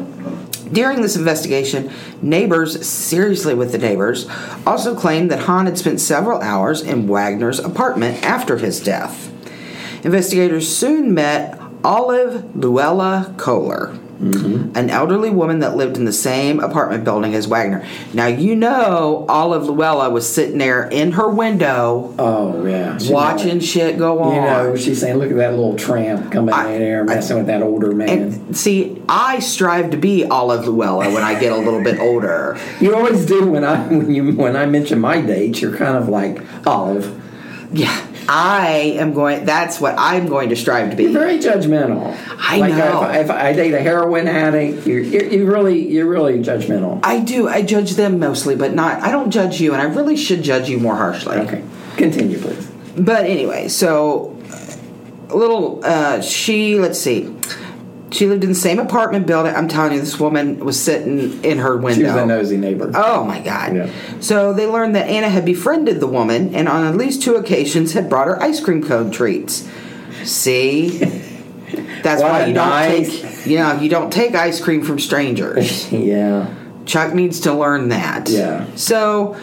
during this investigation, neighbors, seriously with the neighbors, also claimed that Hahn had spent several hours in Wagner's apartment after his death. Investigators soon met Olive Luella Kohler, mm-hmm. an elderly woman that lived in the same apartment building as Wagner. Now, you know Olive Luella was sitting there in her window Oh, yeah. She watching knows. shit go on. You know, she's saying, look at that little tramp coming I- in there messing I- with that older man. And see, I strive to be Olive Luella when I get a little bit older. You always do when I when you when I mention my dates. You're kind of like Olive. Yeah, I am going. That's what I'm going to strive to be. You're very judgmental. I like know. If, if I date a heroin addict, you're, you're you really you're really judgmental. I do. I judge them mostly, but not. I don't judge you, and I really should judge you more harshly. Okay, continue, please. But anyway, so a little. Uh, she. Let's see. She lived in the same apartment building. I'm telling you, this woman was sitting in her window. She was a nosy neighbor. Oh, my God. Yeah. So they learned that Anna had befriended the woman and on at least two occasions had brought her ice cream cone treats. See? That's What why a you don't nice- take you know, you don't take ice cream from strangers. Yeah. Chuck needs to learn that. Yeah. So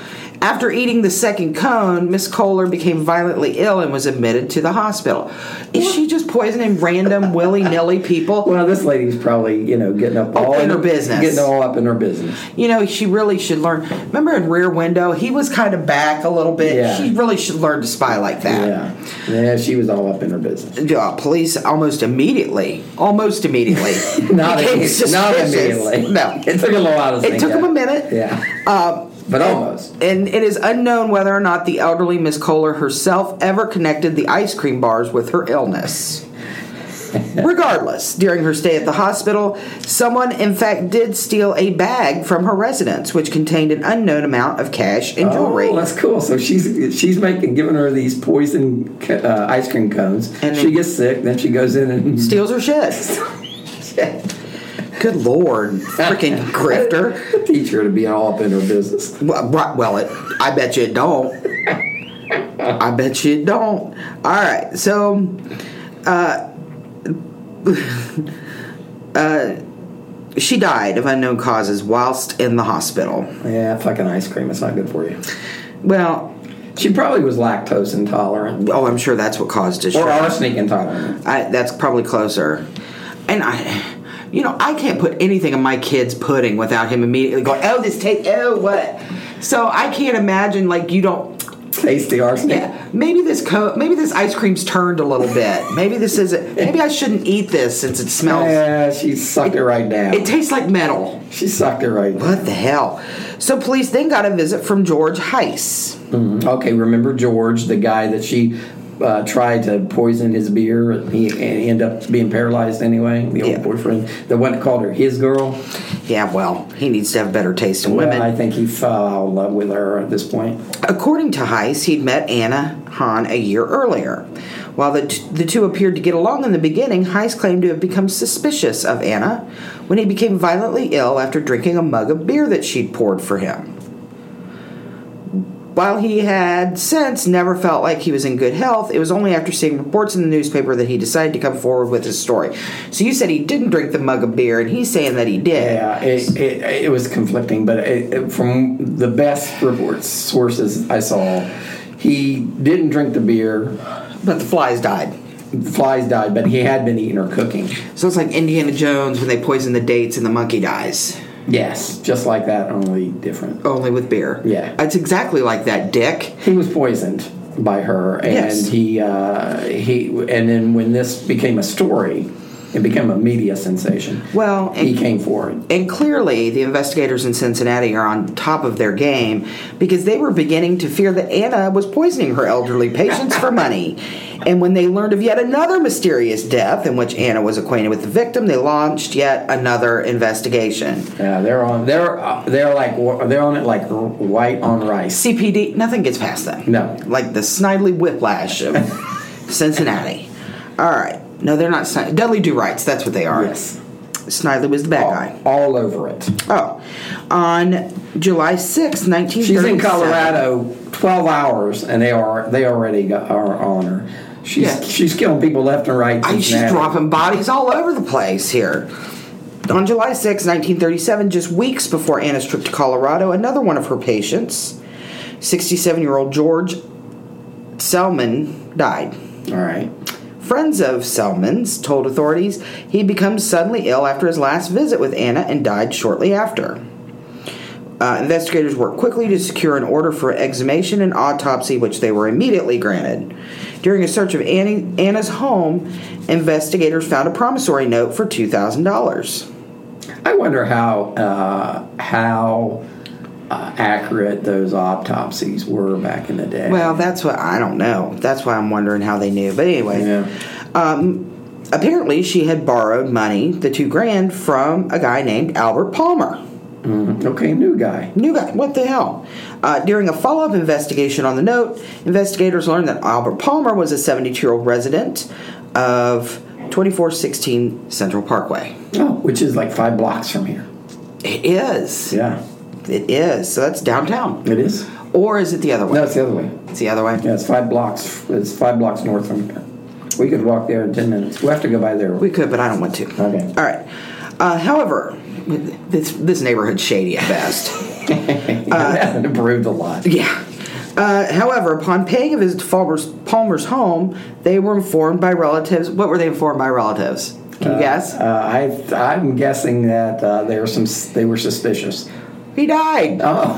After eating the second cone, Miss Kohler became violently ill and was admitted to the hospital. Is she just poisoning random willy-nilly people? Well, this lady's probably, you know, getting up all in her business. Getting all up in her business. You know, she really should learn. Remember in Rear Window, he was kind of back a little bit. Yeah. She really should learn to spy like that. Yeah. Yeah, she was all up in her business. Uh, police almost immediately, almost immediately, not, became immediately, not suspicious. immediately. No. It took a little while to think It took that. him a minute. Yeah. Uh, but almost. And it is unknown whether or not the elderly Miss Kohler herself ever connected the ice cream bars with her illness. Regardless, during her stay at the hospital, someone in fact did steal a bag from her residence, which contained an unknown amount of cash and jewelry. Oh, that's cool. So she's she's making giving her these poison uh, ice cream cones. And she gets sick, then she goes in and steals her shit. Good Lord, freaking grifter! Teach her to be all up in her business. Well, right, well, it, I bet you it don't. I bet you it don't. All right, so. Uh, uh, she died of unknown causes whilst in the hospital. Yeah, fucking ice cream. It's not good for you. Well, she probably was lactose intolerant. Oh, I'm sure that's what caused it. Or arsenic intolerant. I, that's probably closer. And I, you know, I can't put anything in my kid's pudding without him immediately going, oh, this taste, oh, what? So I can't imagine, like, you don't. Taste the arsenic. Yeah, maybe this co- maybe this ice cream's turned a little bit. Maybe this isn't. Maybe I shouldn't eat this since it smells. Yeah, she sucked it, it right down. It tastes like metal. She sucked it right down. What the hell? So police then got a visit from George Heiss. Mm-hmm. Okay, remember George, the guy that she uh, tried to poison his beer, and he, and he ended up being paralyzed anyway. The old yeah. boyfriend, the one that called her his girl. Yeah, well, he needs to have better taste in well, women. I think he fell out of love with her at this point. According to Heiss, he'd met Anna Hahn a year earlier. While the, t- the two appeared to get along in the beginning, Heiss claimed to have become suspicious of Anna when he became violently ill after drinking a mug of beer that she'd poured for him. While he had since never felt like he was in good health, it was only after seeing reports in the newspaper that he decided to come forward with his story. So you said he didn't drink the mug of beer, and he's saying that he did. Yeah, it, it, it was conflicting, but it, it, from the best reports, sources I saw, he didn't drink the beer. But the flies died. The flies died, but he had been eating or cooking. So it's like Indiana Jones when they poison the dates and the monkey dies. Yes, just like that, only different. Only with beer. Yeah. It's exactly like that, Dick. He was poisoned by her, and yes. he uh, he and then when this became a story, it became a media sensation. Well, and, he came forward. And clearly, the investigators in Cincinnati are on top of their game because they were beginning to fear that Anna was poisoning her elderly patients for money. And when they learned of yet another mysterious death in which Anna was acquainted with the victim, they launched yet another investigation. Yeah, they're on. They're uh, they're like they're on it like white on rice. C P D, nothing gets past them. No, like the Snidely Whiplash of Cincinnati. All right. No, they're not Snidely. Dudley Do Rights, that's what they are. Yes. Snidely was the bad all, guy. All over it. Oh. On July sixth, nineteen thirty-seven. She's in Colorado twelve hours, and they are they already got, are on her. She's, yeah. she's killing people left and right. I, she's dropping bodies all over the place here. On July sixth, nineteen thirty-seven, just weeks before Anna's trip to Colorado, another one of her patients, sixty-seven-year-old George Selman, died. All right. Friends of Selman's told authorities he became suddenly ill after his last visit with Anna and died shortly after. Uh, investigators worked quickly to secure an order for exhumation and autopsy, which they were immediately granted. During a search of Annie, Anna's home, investigators found a promissory note for two thousand dollars. I wonder how uh, how uh, accurate those autopsies were back in the day. Well, that's what I don't know. That's why I'm wondering how they knew. But anyway, yeah. um, apparently she had borrowed money, the two grand, from a guy named Albert Palmer. Mm, okay, new guy. New guy. What the hell? Uh, during a follow-up investigation on the note, investigators learned that Albert Palmer was a seventy-two-year-old resident of twenty-four sixteen Central Parkway. Oh, which is like five blocks from here. It is. Yeah. It is. So that's downtown. It is. Or is it the other way? No, it's the other way. It's the other way? Yeah, it's five blocks. It's five blocks north from here. We could walk there in ten minutes. We'll have to go by there. We could, but I don't want to. Okay. All right. Uh, however, this this neighborhood's shady at best. that hasn't improved a lot. Yeah. Uh, however, upon paying a visit to Palmer's, Palmer's home, they were informed by relatives. What were they informed by relatives? Can you Uh, guess? Uh, I, I'm guessing that uh, they were some. They were suspicious. He died. Oh.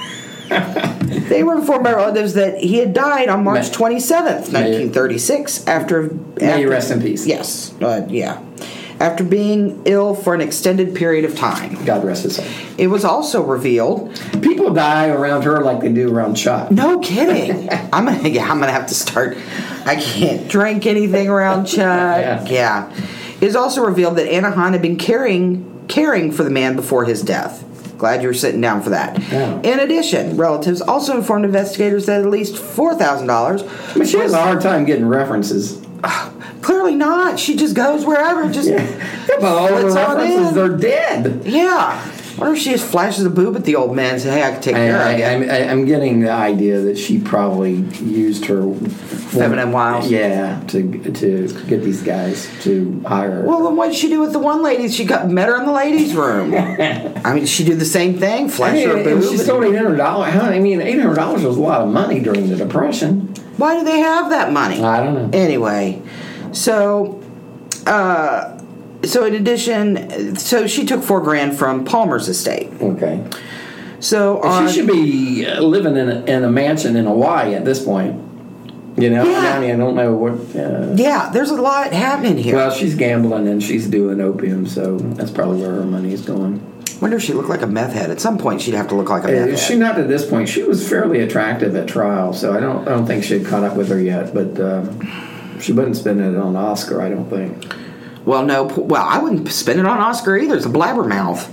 They were informed by relatives that he had died on March May- twenty-seventh, nineteen thirty-six, after... May after you rest in peace. Yes. Uh, yeah. After being ill for an extended period of time. God rest his soul. It was also revealed... People die around her like they do around Chuck. No kidding. I'm gonna, yeah, I'm gonna have to start. I can't drink anything around Chuck. Yeah. Yeah. It was also revealed that Anna Hahn had been caring, caring for the man before his death. Glad you were sitting down for that. Yeah. In addition, relatives also informed investigators that at least four thousand dollars. But she has a hard time getting references. Clearly not. She just goes wherever. Just Yeah, but all the puts on references in. they're dead. Yeah. What if she just flashes a boob at the old man and says, hey, I can take I, care of I, you? I'm, I- I'm getting the idea that she probably used her Feminine wiles. Yeah, to to get these guys to hire her. Well, then what did she do with the one lady? She got met her in the ladies' room. I mean, she did the same thing, I flash mean, her a and boob. she stole eight hundred dollars. I mean, eight hundred dollars was a lot of money during the Depression. Why do they have that money? I don't know. Anyway, so, uh, so in addition, so she took four grand from Palmer's estate. Okay. So on, She should be uh, living in a, in a mansion in Hawaii at this point. You know, Yeah. I mean, I don't know what. Uh, yeah, there's a lot happening here. well, she's gambling and she's doing opium, so that's probably where her money is going. Wonder if she looked like a meth head. At some point, she'd have to look like a meth Uh, head. she not at this point. She was fairly attractive at trial, so I don't. I don't think she had caught up with her yet. But um, she wouldn't spend it on Oscar. I don't think. Well, no. p- Well, I wouldn't spend it on Oscar either. It's a blabbermouth.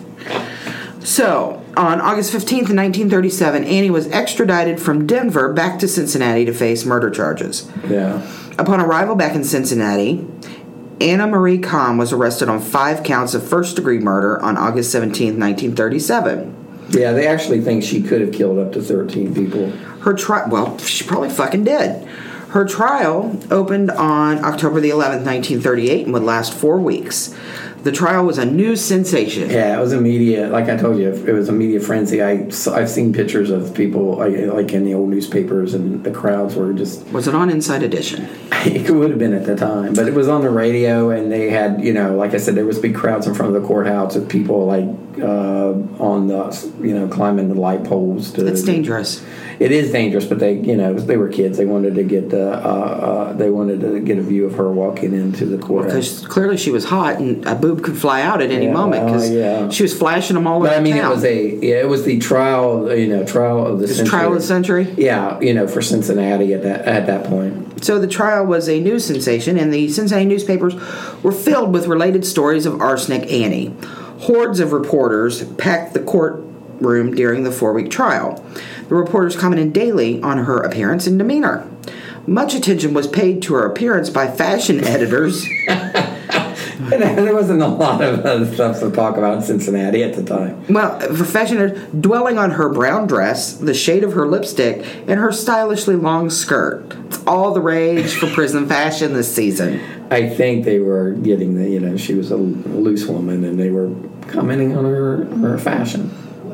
So, on August fifteenth, nineteen thirty-seven, Annie was extradited from Denver back to Cincinnati to face murder charges. Yeah. Upon arrival back in Cincinnati, Anna Marie Kahn was arrested on five counts of first-degree murder on August seventeenth, nineteen thirty-seven. Yeah, they actually think she could have killed up to thirteen people. Her trial, well, she probably fucking did. Her trial opened on October the eleventh, nineteen thirty-eight, and would last four weeks. The trial was a news sensation. Yeah, it was a media. Like I told you, it was a media frenzy. I I've seen pictures of people like, like in the old newspapers, and the crowds were just. Was it on Inside Edition? It would have been at the time, but it was on the radio, and they had, you know, like I said, there was big crowds in front of the courthouse with people like uh, on the, you know, climbing the light poles. To, It's dangerous. It is dangerous, but they, you know, they were kids. They wanted to get, uh, uh, uh, they wanted to get a view of her walking into the courthouse. Because clearly she was hot, and a boob could fly out at any Yeah, moment. Because well, yeah. she was flashing them all But over I mean, town. it was a, yeah, it was the trial, you know, trial of the It's century. trial of the century. Yeah, you know, for Cincinnati at that at that point. So the trial was a news sensation, and the Cincinnati newspapers were filled with related stories of Arsenic Annie. Hordes of reporters packed the courtroom during the four-week trial. The reporters commented daily on her appearance and demeanor. Much attention was paid to her appearance by fashion editors. There wasn't a lot of other stuff to talk about in Cincinnati at the time. Well, for fashion editors, dwelling on her brown dress, the shade of her lipstick, and her stylishly long skirt. It's all the rage for prison fashion this season. I think they were getting the, you know, she was a loose woman, and they were commenting on her her fashion.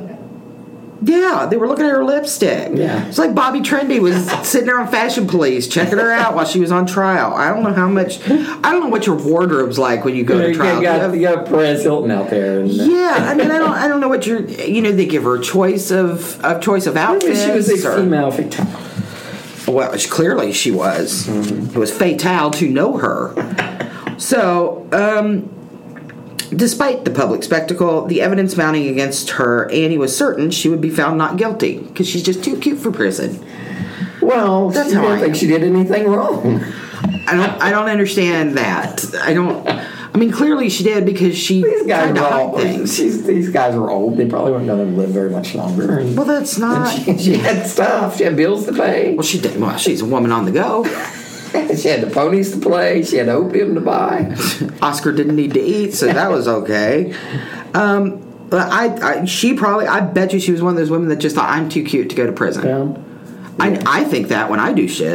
Yeah, they were looking at her lipstick. Yeah. It's like Bobby Trendy was sitting there on Fashion Police checking her out while she was on trial. I don't know how much, I don't know what your wardrobe's like when you go to You trial. got, you got Perez Hilton out there. And, Yeah, I mean, I don't, I don't know what your, you know, they give her a choice of, of choice of outfits. she was a or- female fatale. Well, she- clearly she was. Mm-hmm. It was fatale to know her. So, um, despite the public spectacle, the evidence mounting against her, Annie was certain she would be found not guilty because she's just too cute for prison. Well, That's she how didn't I think am. she did anything wrong. I don't. I don't understand that. I don't. I mean, clearly she did because she These guys tried to were hide old. things. She's, these guys were old. They probably weren't going to live very much longer. And, Well, that's not. and she, she had stuff. She had bills to pay. Well, she did. Well, she's a woman on the go. She had the ponies to play. She had opium to buy. Oscar didn't need to eat, so that was okay. Um, but I, I, she probably. I bet you she was one of those women that just thought I'm too cute to go to prison. Yeah. I, I think that when I do shit.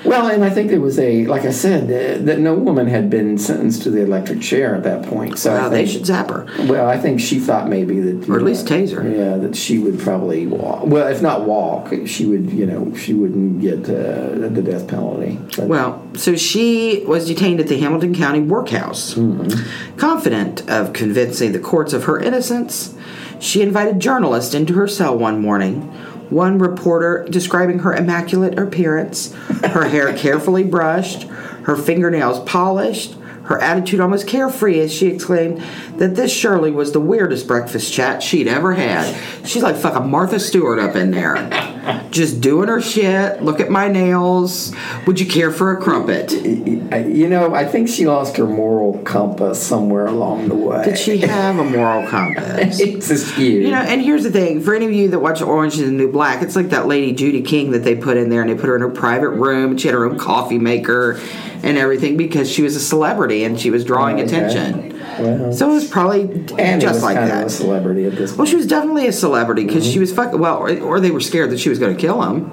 Well, and I think there was a, like I said, uh, that no woman had been sentenced to the electric chair at that point. So Well, I they think, should zap her. Well, I think she thought maybe that, Or at least taser. Yeah, that she would probably walk. Well, if not walk, she would. You know, she wouldn't get uh, the death penalty. But, Well, so she was detained at the Hamilton County Workhouse. Mm-hmm. Confident of convincing the courts of her innocence, she invited journalists into her cell one morning. One reporter describing her immaculate appearance, her hair carefully brushed, her fingernails polished, her attitude almost carefree as she exclaimed that this surely was the weirdest breakfast chat she'd ever had. She's like fucking Martha Stewart up in there. Just doing her shit. Look at my nails. Would you care for a crumpet? You know, I think she lost her moral compass somewhere along the way. Did she have a moral compass? It's skewed. You know, and here's the thing. For any of you that watch Orange is the New Black, it's like that lady Judy King that they put in there, and they put her in her private room, and she had her own coffee maker and everything because she was a celebrity and she was drawing Oh, okay. attention. Well, So it was probably Annie just was like kind that. of a celebrity at this point. Well, she was definitely a celebrity because Mm-hmm. she was fucking, well, or, or they were scared that she was going to kill him.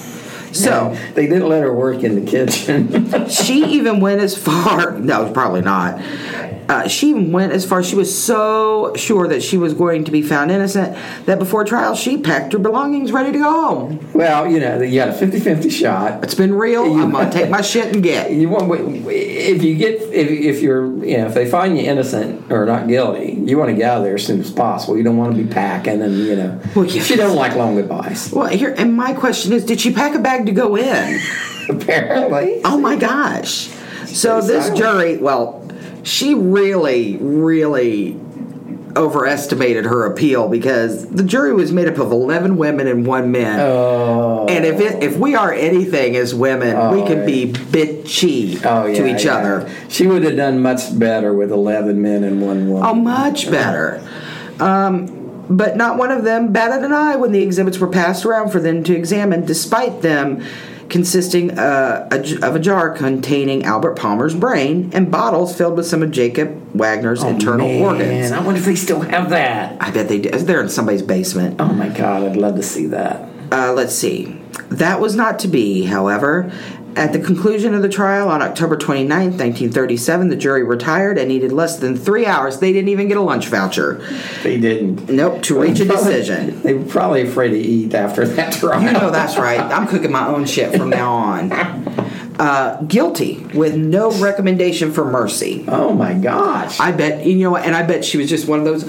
So they didn't let her work in the kitchen. she even went as far, no, probably not. Uh, she even went as far, she was so sure that she was going to be found innocent that before trial she packed her belongings ready to go home. Well, you know, you got a fifty-fifty shot. It's been real. I'm going to take my shit and get. You want if you get if, if you're you know if they find you innocent or not guilty, you want to get out of there as soon as possible. You don't want to be packing and you know. Well, yeah. She don't like long goodbyes. Well, here, and my question is, did she pack a bag to go in? Apparently. Oh my gosh. So Pretty this silent. jury, well, she really, really overestimated her appeal because the jury was made up of eleven women and one man. Oh. And if it, if we are anything as women, Oh, we can yeah. be bitchy Oh, yeah, to each yeah. other. She would have done much better with eleven men and one woman. Oh, much better. Um, but not one of them batted an eye when the exhibits were passed around for them to examine, despite them consisting uh, a, of a jar containing Albert Palmer's brain and bottles filled with some of Jacob Wagner's internal Man, organs. I wonder if they still have that. I bet they do. They're in somebody's basement. Oh my God, I'd love to see that. Uh, let's see. That was not to be, however. At the conclusion of the trial on October twenty-ninth, nineteen thirty-seven, the jury retired and needed less than three hours. They didn't even get a lunch voucher. They didn't. Nope, to reach a Probably- decision. They were probably afraid to eat after that trial. You know that's right. I'm cooking my own shit from now on. Uh, guilty with no recommendation for mercy. Oh my gosh. I bet, you know what, and I bet she was just one of those,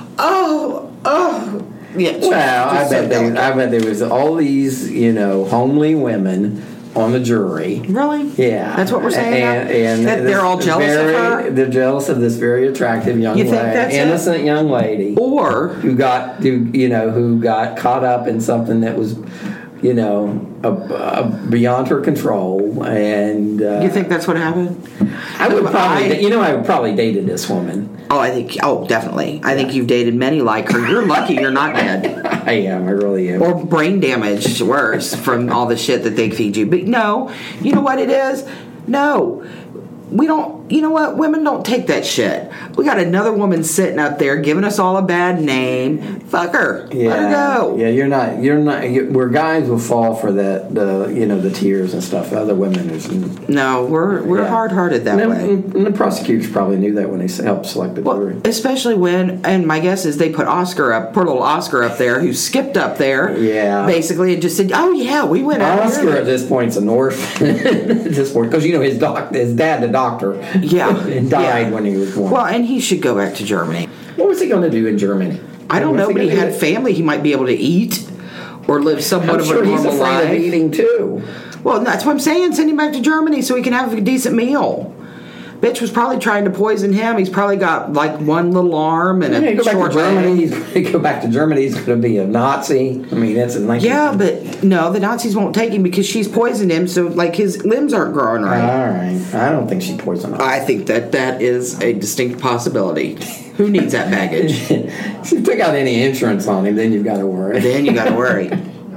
oh, oh. Yeah, she Well, was I just so bet there, delicate. I bet there was all these, you know, homely women on the jury. Really? Yeah, That's what we're saying now? And, and That they're all this jealous of very- her? They're jealous of this very attractive young You think lady, that's it? innocent young lady, Or, who got, who you know, who got caught up in something that was, you know, a, a beyond her control. And uh, you think that's what happened? I would probably, I- you know, I would probably dated this woman. Oh, I think, oh, definitely. I think you've dated many like her. You're lucky you're not dead. I am. I really am. Or brain damage, worse, from all the shit that they feed you. But no, you know what it is? No. We don't, you know what? Women don't take that shit. We got another woman sitting up there giving us all a bad name. Fuck her. Yeah, Let her go. yeah. You're not. You're not. You, where guys will fall for that, the you know the tears and stuff. Other women is. No, we're we're Yeah. hard-hearted that and, way. and the prosecutors probably knew that when they helped select the Well, jury. especially when, and my guess is they put Oscar up, poor little Oscar up there, who skipped up there, Yeah. basically, and just said, "Oh yeah, we went out Oscar here." at this point is an orphan at this point because you know his doc, his dad, the doctor, Yeah, and died yeah. when he was born. Well, and he should go back to Germany. What was he going to do in Germany? I don't Was know, but he gonna had do? family. He might be able to eat or live somewhat I'm of sure a he's normal afraid life. of eating too. Well, that's what I'm saying. Send him back to Germany so he can have a decent meal. Bitch was probably trying to poison him. He's probably got like one little arm and Yeah, a go back short to Germany. leg. He's going to go back to Germany. He's going to be a Nazi. I mean, that's a nineteen. Yeah, but no, the Nazis won't take him because she's poisoned him. So like his limbs aren't growing right. All right. I don't think she poisoned him. I think that that is a distinct possibility. Who needs that baggage? If you took out any insurance on him, then you've got to worry. Then you got to worry.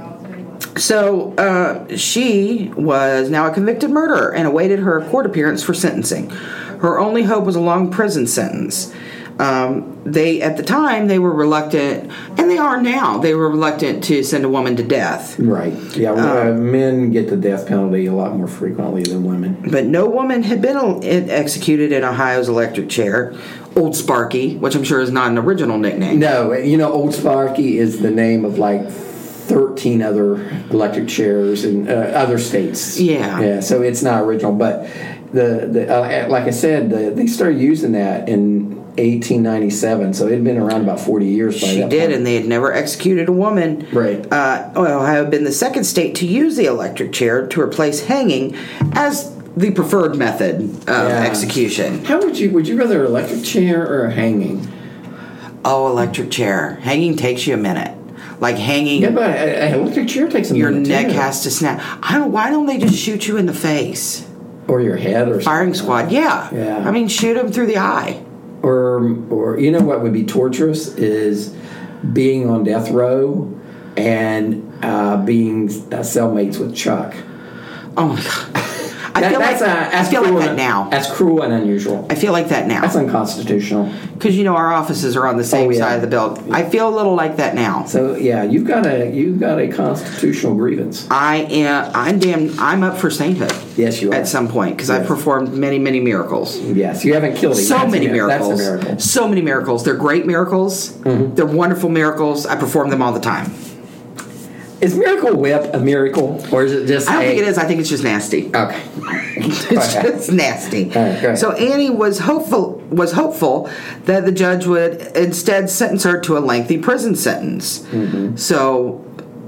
So uh, she was now a convicted murderer and awaited her court appearance for sentencing. Her only hope was a long prison sentence. Um, they at the time they were reluctant, and they are now. They were reluctant to send a woman to death. Right. Yeah. Uh, men get the death penalty a lot more frequently than women. But no woman had been executed in Ohio's electric chair. Old Sparky, which I'm sure is not an original nickname. No, you know, Old Sparky is the name of like thirteen other electric chairs in uh, other states. Yeah. Yeah. So it's not original, but the the uh, like I said, the, they started using that in eighteen ninety-seven, so it had been around about forty years by she that did, point. and they had never executed a woman. Right. Uh, Ohio had been the second state to use the electric chair to replace hanging as the preferred method of Yeah. execution. How would you would you rather electric chair or hanging? Oh, electric chair. Hanging takes you a minute. Like hanging, Yeah, but an electric chair takes a your minute neck too. has to snap. I don't. Why don't they just shoot you in the face? Or your head, or Firing something. squad. Yeah. Yeah. I mean, shoot them through the eye. Or, or you know what would be torturous is being on death row and uh, being uh, cellmates with Chuck. Oh my god. I That- feel like that's, uh, I that's feel like cruel that and- now. That's cruel and unusual. I feel like that now. That's unconstitutional. Because you know our offices are on the same Oh, yeah. side of the building. I feel a little like that now. So yeah, you've got a you've got a constitutional grievance. I am. I'm damn. I'm up for sainthood. Yes, you are. At some point, because I've Yes. performed many, many miracles. Yes, you haven't killed him. So That's many a, miracles. That's a miracle. So many miracles. They're great miracles. Mm-hmm. They're wonderful miracles. I perform them all the time. Is Miracle Whip a miracle, or is it just? I don't a, think it is. I think it's just nasty. Okay. It's just nasty. All right, go ahead. So Annie was hopeful was hopeful that the judge would instead sentence her to a lengthy prison sentence. Mm-hmm. So,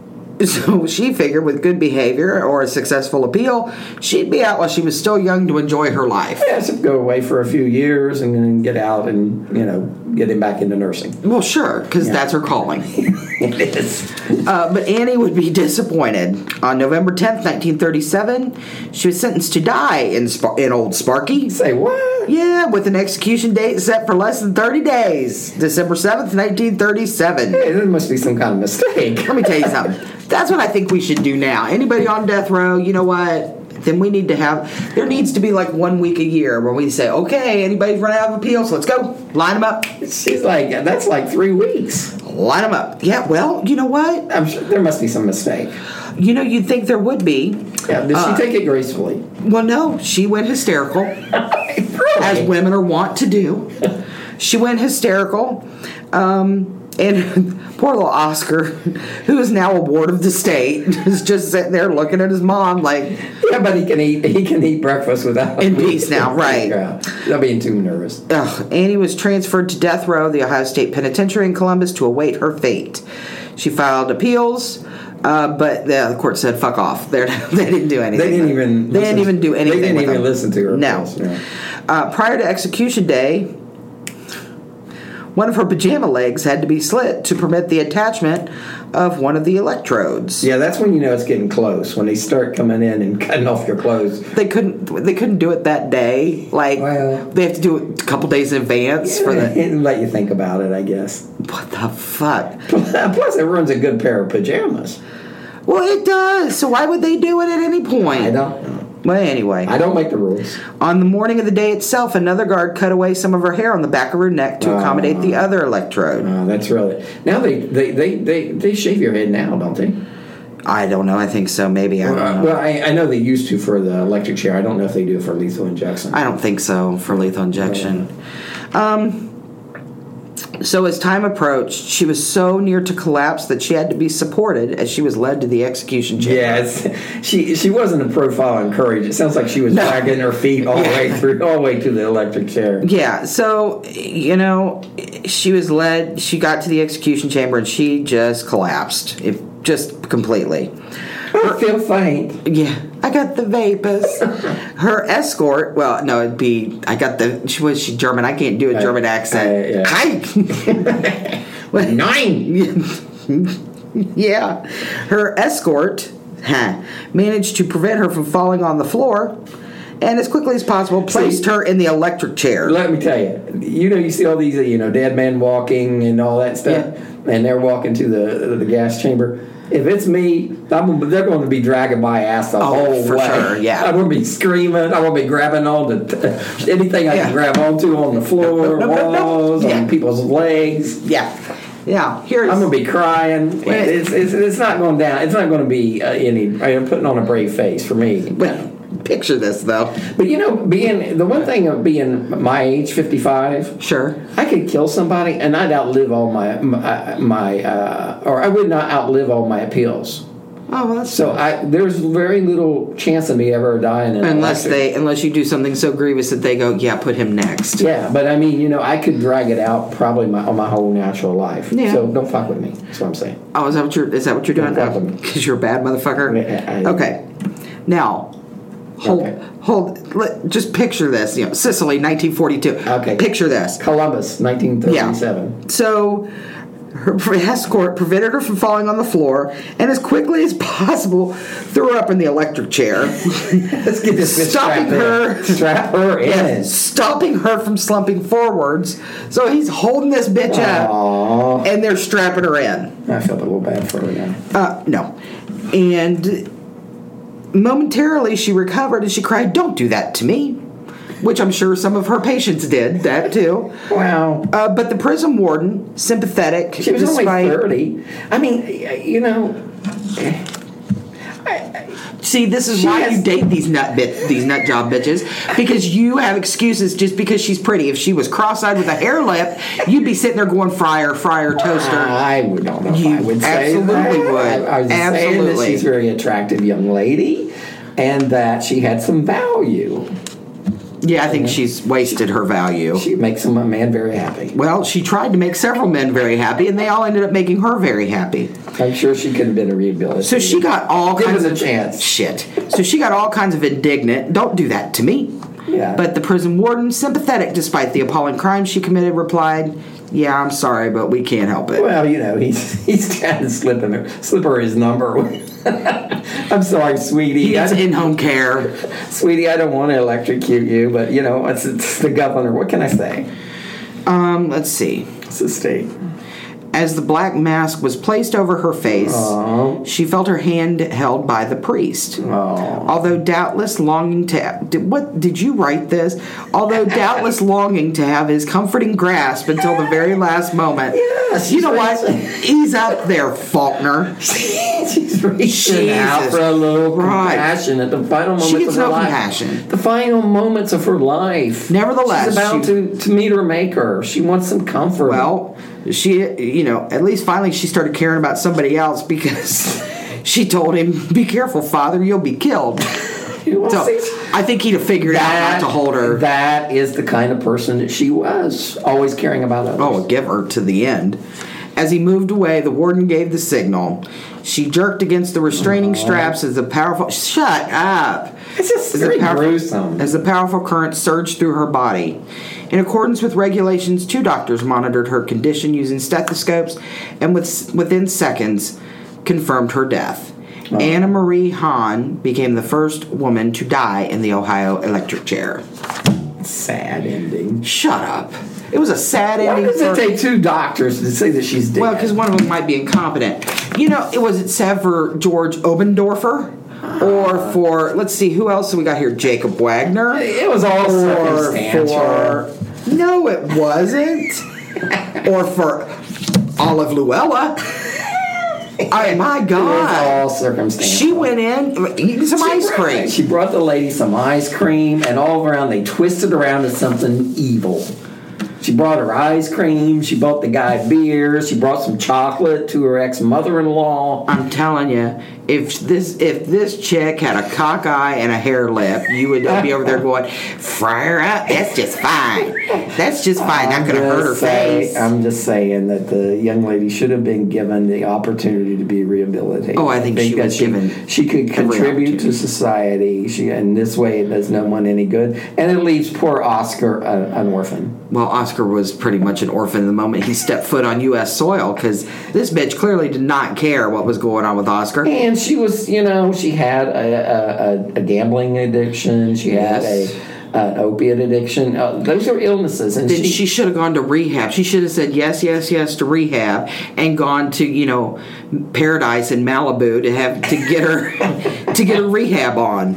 so she figured with good behavior or a successful appeal, she'd be out while she was still young to enjoy her life. Yeah, so go away for a few years and then get out and you know get him back into nursing. Well, sure, because Yeah. that's her calling. It is. Uh, but Annie would be disappointed. On November tenth, nineteen thirty-seven, she was sentenced to die in Sp- in Old Sparky. Say what? Yeah, with an execution date set for less than thirty days. December seventh, nineteen thirty-seven. Hey, there must be some kind of mistake. Let me tell you something. That's what I think we should do now. Anybody on death row, you know what? Then we need to have, there needs to be like one week a year where we say, okay, anybody's running out of appeals, let's go. Line them up. She's like, that's like three weeks. Line them up. Yeah, well, you know what? I'm sure there must be some mistake. You know, you'd think there would be. Yeah, did Uh, she take it gracefully? Well, no, she went hysterical. Really? As women are wont to do. She went hysterical. Um, and poor little Oscar, who is now a ward of the state, is just sitting there looking at his mom like, Yeah, but he can eat. He can eat breakfast without In peace now, right. Yeah, not being too nervous. ugh. Annie was transferred to death row, the Ohio State Penitentiary in Columbus, to await her fate. She filed appeals, uh, but the, the court said, "Fuck off." They're, they didn't do anything. They didn't even. They didn't listen- even do anything. They didn't with even them. listen to her. No. appeals, yeah. Uh, prior to execution day, one of her pajama legs had to be slit to permit the attachment of one of the electrodes. Yeah, that's when you know it's getting close. When they start coming in and cutting off your clothes. They couldn't. They couldn't do it that day. Like Well- they have to do it a couple days in advance for the. And let you think about it, I guess. What the fuck? Plus, it ruins a good pair of pajamas. Well, it does. So why would they do it at any point? I don't know. Well, anyway. I don't make the rules. On the morning of the day itself, another guard cut away some of her hair on the back of her neck to accommodate the other electrode. Oh, that's really. Now they, they, they, they, they shave your head now, don't they? I don't know. I think so. Maybe. I don't know. Well, I, I know they used to for the electric chair. I don't know if they do it for lethal injection. I don't think so for lethal injection. Um, so as time approached, she was so near to collapse that she had to be supported as she was led to the execution chamber. Yes, she she wasn't a profile in courage. It sounds like she was No. dragging her feet all the way through, all the way to the electric chair. Yeah, so, you know, she was led, she got to the execution chamber and she just collapsed. It, just completely. I feel faint. Yeah, I got the vapors. Her escort, well, no, it'd be, I got the, she was she German. I can't do a German accent. uh, Hi. Nine. Yeah. Her escort huh, managed to prevent her from falling on the floor and as quickly as possible placed her in the electric chair. Let me tell you, you know, you see all these, you know, dead men walking and all that stuff. Yeah. and they're walking to the the gas chamber. If it's me, I'm, they're going to be dragging my ass the oh, whole for way. Sure, yeah. I'm going to be screaming. I'm going to be grabbing on to anything I yeah. can grab onto on the floor, no, no, no, no. walls, Yeah. on people's legs. Yeah. Yeah. Here's, I'm going to be crying. Wait. It's, it's it's not going down. It's not going to be uh, any. I'm putting on a brave face for me. Well, picture this though. But you know, being the one thing of being my age, fifty-five. Sure. I could kill somebody and I'd outlive all my my, my uh, or I would not outlive all my appeals. Oh, well, that's So I there's very little chance of me ever dying in an unless electric. they unless you do something so grievous that they go, yeah, put him next. Yeah, but I mean, you know, I could drag it out probably my my whole natural life. Yeah. So don't fuck with me. That's what I'm saying. Oh, is that what you're? Is that what you're doing? Don't fuck with me. Because you're a bad motherfucker. Yeah, I- Okay. Now, hold, Okay. hold. Let, just picture this. You know, Sicily, nineteen forty-two. Okay. Picture this. Columbus, nineteen thirty-seven. So, her escort prevented her from falling on the floor, and as quickly as possible, threw her up in the electric chair, Let's get this bitch stopping strapped her, in. Strap her in. stopping her from slumping forwards. So he's holding this bitch up, Aww. and they're strapping her in. I felt a little bad for her now. Uh, no. And momentarily she recovered and she cried, "Don't do that to me," which I'm sure some of her patients did that too. Wow. Uh, but the prison warden, sympathetic, She was despite, only thirty. I mean, you know. See, this is She why has- you date these nut bit these nut job bitches, because you have excuses just because she's pretty. If she was cross-eyed with a hair lip, you'd be sitting there going, "Fryer, fryer, toaster." I would don't know if You I would say absolutely that. would. I, I was just saying that Absolutely. she's a very attractive young lady, and that she had some value. Yeah, I think she's wasted her value. She makes some a man very happy. Well, she tried to make several men very happy, and they all ended up making her very happy. I'm sure she could have been a rehabilitated. So she got all Give kinds us a of chance. shit. So she got all kinds of indignant. Don't do that to me. Yeah. But the prison warden, sympathetic despite the appalling crime she committed, replied, "Yeah, I'm sorry, but we can't help it." Well, you know, he's he's trying to slip her, slip her his number. I'm sorry, sweetie. He gets I- in-home care. Sweetie, I don't want to electrocute you, but you know, it's, it's the governor. What can I say? Um, let's see. It's the state. As the black mask was placed over her face, Aww. she felt her hand held by the priest. Aww. Although doubtless longing to did, what did you write this? Although doubtless longing to have his comforting grasp until the very last moment. Yes, You know she's what? Ease up there, Faulkner. She's reaching out Jesus. for a little Right. compassion at the final moments She gets of her no life. compassion. The final moments of her life. Nevertheless, she's about she- to, to meet her maker. She wants some comfort. Well, she, you know, at least finally she started caring about somebody else because she told him, "Be careful, Father, you'll be killed." Well, So see, I think he'd have figured out not to hold her. That is the kind of person that she was, always caring about others. Oh, give her to the end. As he moved away, the warden gave the signal. She jerked against the restraining straps as the powerful... Shut up! It's just As the very powerful- gruesome. As the powerful current surged through her body. In accordance with regulations, two doctors monitored her condition using stethoscopes and with, within seconds confirmed her death. Oh. Anna Marie Hahn became the first woman to die in the Ohio electric chair. Sad ending. Shut up. It was a sad Why ending. does it for- take two doctors to say that she's dead? Well, because one of them might be incompetent. You know, it was it sad for George Obendorfer, or for let's see, who else have we got here? Jacob Wagner. It was all or circumstantial. for no, it wasn't. Or for Olive Luella. Oh my It was God! all circumstantial. She went in eating some She ice brought- cream. She brought the lady some ice cream, and all around they twisted around to something evil. She brought her ice cream. She bought the guy beer. She brought some chocolate to her ex-mother-in-law. I'm telling you, if this if this chick had a cock eye and a hair lip, you would be over there going, "Fry her up. That's just fine. That's just fine. Not I'm going to hurt her just say- face." I'm just saying that the young lady should have been given the opportunity to be rehabilitated. Oh, I think she that was given She could every contribute to opportunity. society. She, and this way, it does no one any good, and it leaves poor Oscar uh, an orphan. Well, Oscar was pretty much an orphan the moment he stepped foot on U S soil because this bitch clearly did not care what was going on with Oscar. And she was, you know, she had a, a, a, a gambling addiction. She had Yes. an opiate addiction. Uh, those are illnesses. And Then she, she should have gone to rehab. She should have said yes, yes, yes to rehab, and gone to you know Paradise in Malibu to have to get her to get her rehab on.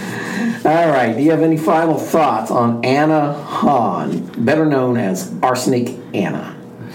All right. Do you have any final thoughts on Anna Hahn, better known as Arsenic Anna?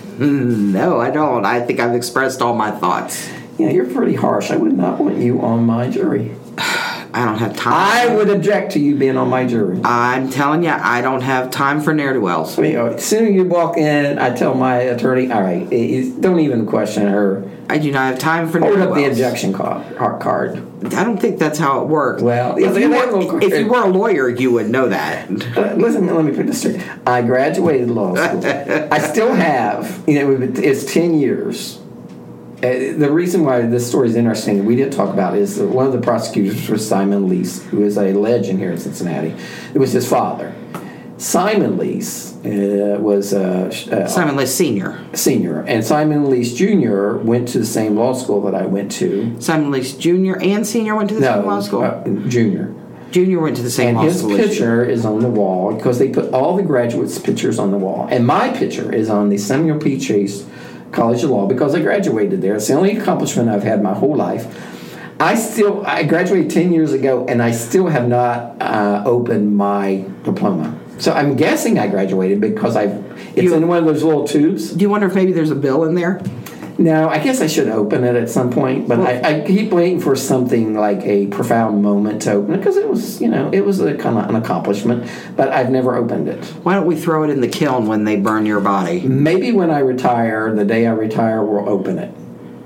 No, I don't. I think I've expressed all my thoughts. Yeah, you're pretty harsh. I would not want you on my jury. I don't have time. I would object to you being on my jury. I'm telling you, I don't have time for ne'er-do-wells. I mean, as soon as you walk in, I tell my attorney, all right, it, it, don't even question her. I do not have time for Hold ne'er-do-wells. up the objection card. card. I don't think that's how it works. Well, if, they- you they were, have a little- if you were a lawyer, you would know that. Uh, listen, let me put this straight. I graduated law school. I still have, you know, it's ten years. Uh, the reason why this story is interesting, we didn't talk about, is that one of the prosecutors was Simon Lease, who is a legend here in Cincinnati. It was his father. Simon Lease uh, was a uh, Simon Lease Senior. senior, and Simon Lease Junior went to the same law school that I went to. Simon Lease Junior and Senior went to the No, same law school? uh, Junior. Junior went to the same And law his school. as you. picture is on the wall because they put all the graduates' pictures on the wall. And my picture is on the Samuel P. Chase College of Law because I graduated there. It's the only accomplishment I've had my whole life. I still, I graduated ten years ago, and I still have not uh, opened my diploma. So I'm guessing I graduated because I've, it's You- in one of those little tubes. Do you wonder if maybe there's a bill in there? No, I guess I should open it at some point, but I, I keep waiting for something like a profound moment to open it because it was, you know, it was a kind of an accomplishment, but I've never opened it. Why don't we throw it in the kiln when they burn your body? Maybe when I retire, the day I retire, we'll open it.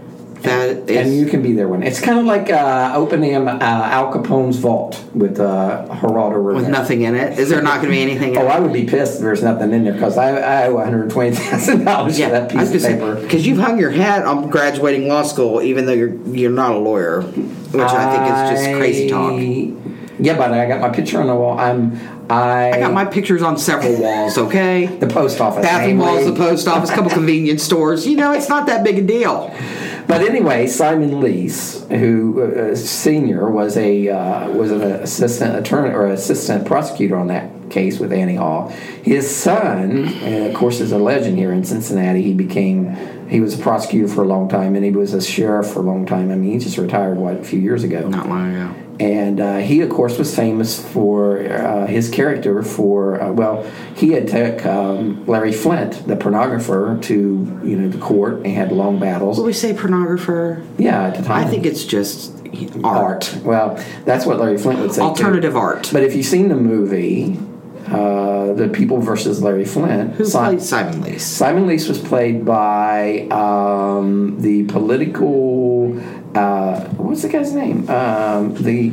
That is, And you can be there when it's kind of like uh, opening uh, Al Capone's vault with uh, Geraldo Rivera. with nothing in it. Is there not going to be anything in Oh, it? I would be pissed if there's nothing in there because I, I owe one hundred twenty thousand dollars for that piece of paper. Because you've hung your hat on graduating law school, even though you're you're not a lawyer, which I, think is just crazy talk. Yeah, but I got my picture on the wall. I'm I, I got my pictures on several walls. Okay, the post office, bathroom walls, namely. the post office, a couple convenience stores. You know, it's not that big a deal. But anyway, Simon Lease, who uh, senior was a uh, was an assistant attorney or assistant prosecutor on that case with Annie Hall. His son, uh, of course, is a legend here in Cincinnati. He became he was a prosecutor for a long time, and he was a sheriff for a long time. I mean, he just retired what a few years ago. Not long ago. And uh, he, of course, was famous for uh, his character for, uh, well, he had took um, Larry Flint, the pornographer, to, you know, the court and had long battles. Will we say pornographer? Yeah, at the time. I think it's just art. Art. Well, that's what Larry Flint would say, Alternative too. art. But if you've seen the movie, uh, The People versus Larry Flint. Who Si- played Simon Lease? Simon Lease was played by um, the political... Uh, what's the guy's name? Um, the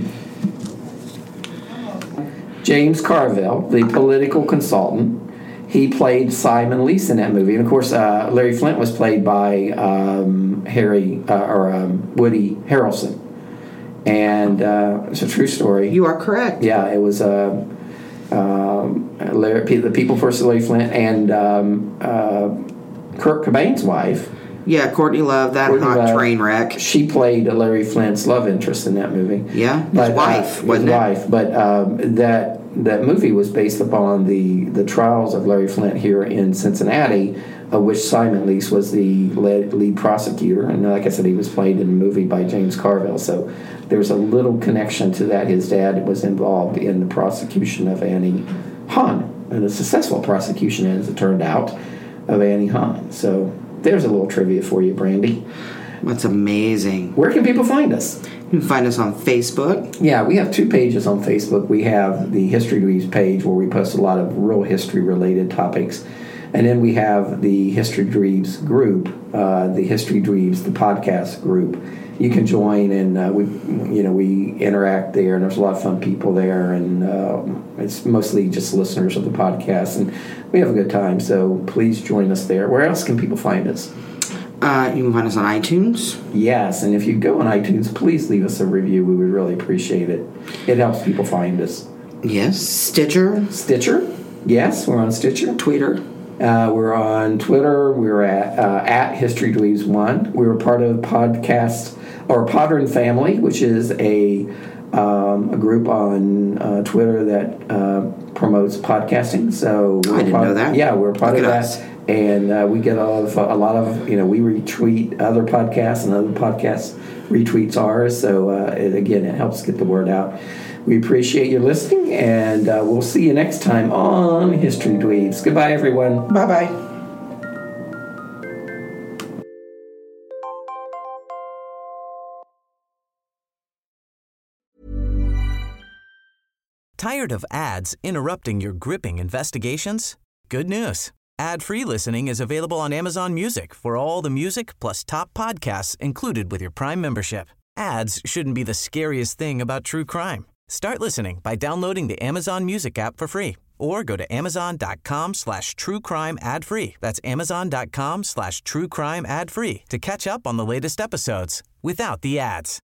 James Carville, the political consultant. He played Simon Lease in that movie, and of course, uh, Larry Flint was played by um, Harry uh, or um, Woody Harrelson, and uh, it's a true story. You are correct. Yeah, it was uh, um, Larry, the People versus Larry Flint, and um, uh, Kurt Cobain's wife. Yeah, Courtney Love, that Courtney hot Love, train wreck. She played Larry Flint's love interest in that movie. Yeah, his But, wife, uh, wasn't his it? wife. But um, that that movie was based upon the, the trials of Larry Flint here in Cincinnati, of which Simon Lease was the lead, lead prosecutor. And like I said, he was played in the movie by James Carville. So there's a little connection to that. His dad was involved in the prosecution of Annie Hahn, and a successful prosecution, as it turned out, of Annie Hahn. So there's a little trivia for you, Brandy. That's amazing. Where can people find us? You can find us on Facebook. Yeah, we have two pages on Facebook. We have the History Dweebs page where we post a lot of real history-related topics. And then we have the History Dweebs group, uh, the History Dweebs, the podcast group. You can join, and uh, we, you know, we interact there, and there's a lot of fun people there, and uh, it's mostly just listeners of the podcast, and we have a good time. So please join us there. Where else can people find us? Uh, you can find us on iTunes. Yes, and if you go on iTunes, please leave us a review. We would really appreciate it. It helps people find us. Yes. Stitcher. Stitcher? Yes, we're on Stitcher. Twitter. Uh, we're on Twitter. We're at uh, at History Dweebs one. We were part of podcast or Podern Family, which is a um, a group on uh, Twitter that uh, promotes podcasting. So we're I didn't part, know that. Yeah, we're part Look of at that. us. And uh, we get a lot of, a lot of, you know, we retweet other podcasts and other podcasts retweets ours. So, uh, it, again, it helps get the word out. We appreciate you listening, and uh, we'll see you next time on History Dweebs. Goodbye, everyone. Bye-bye. Tired of ads interrupting your gripping investigations? Good news. Ad-free listening is available on Amazon Music for all the music plus top podcasts included with your Prime membership. Ads shouldn't be the scariest thing about true crime. Start listening by downloading the Amazon Music app for free or go to amazon.com slash true crime ad free. That's amazon.com slash true crime ad free to catch up on the latest episodes without the ads.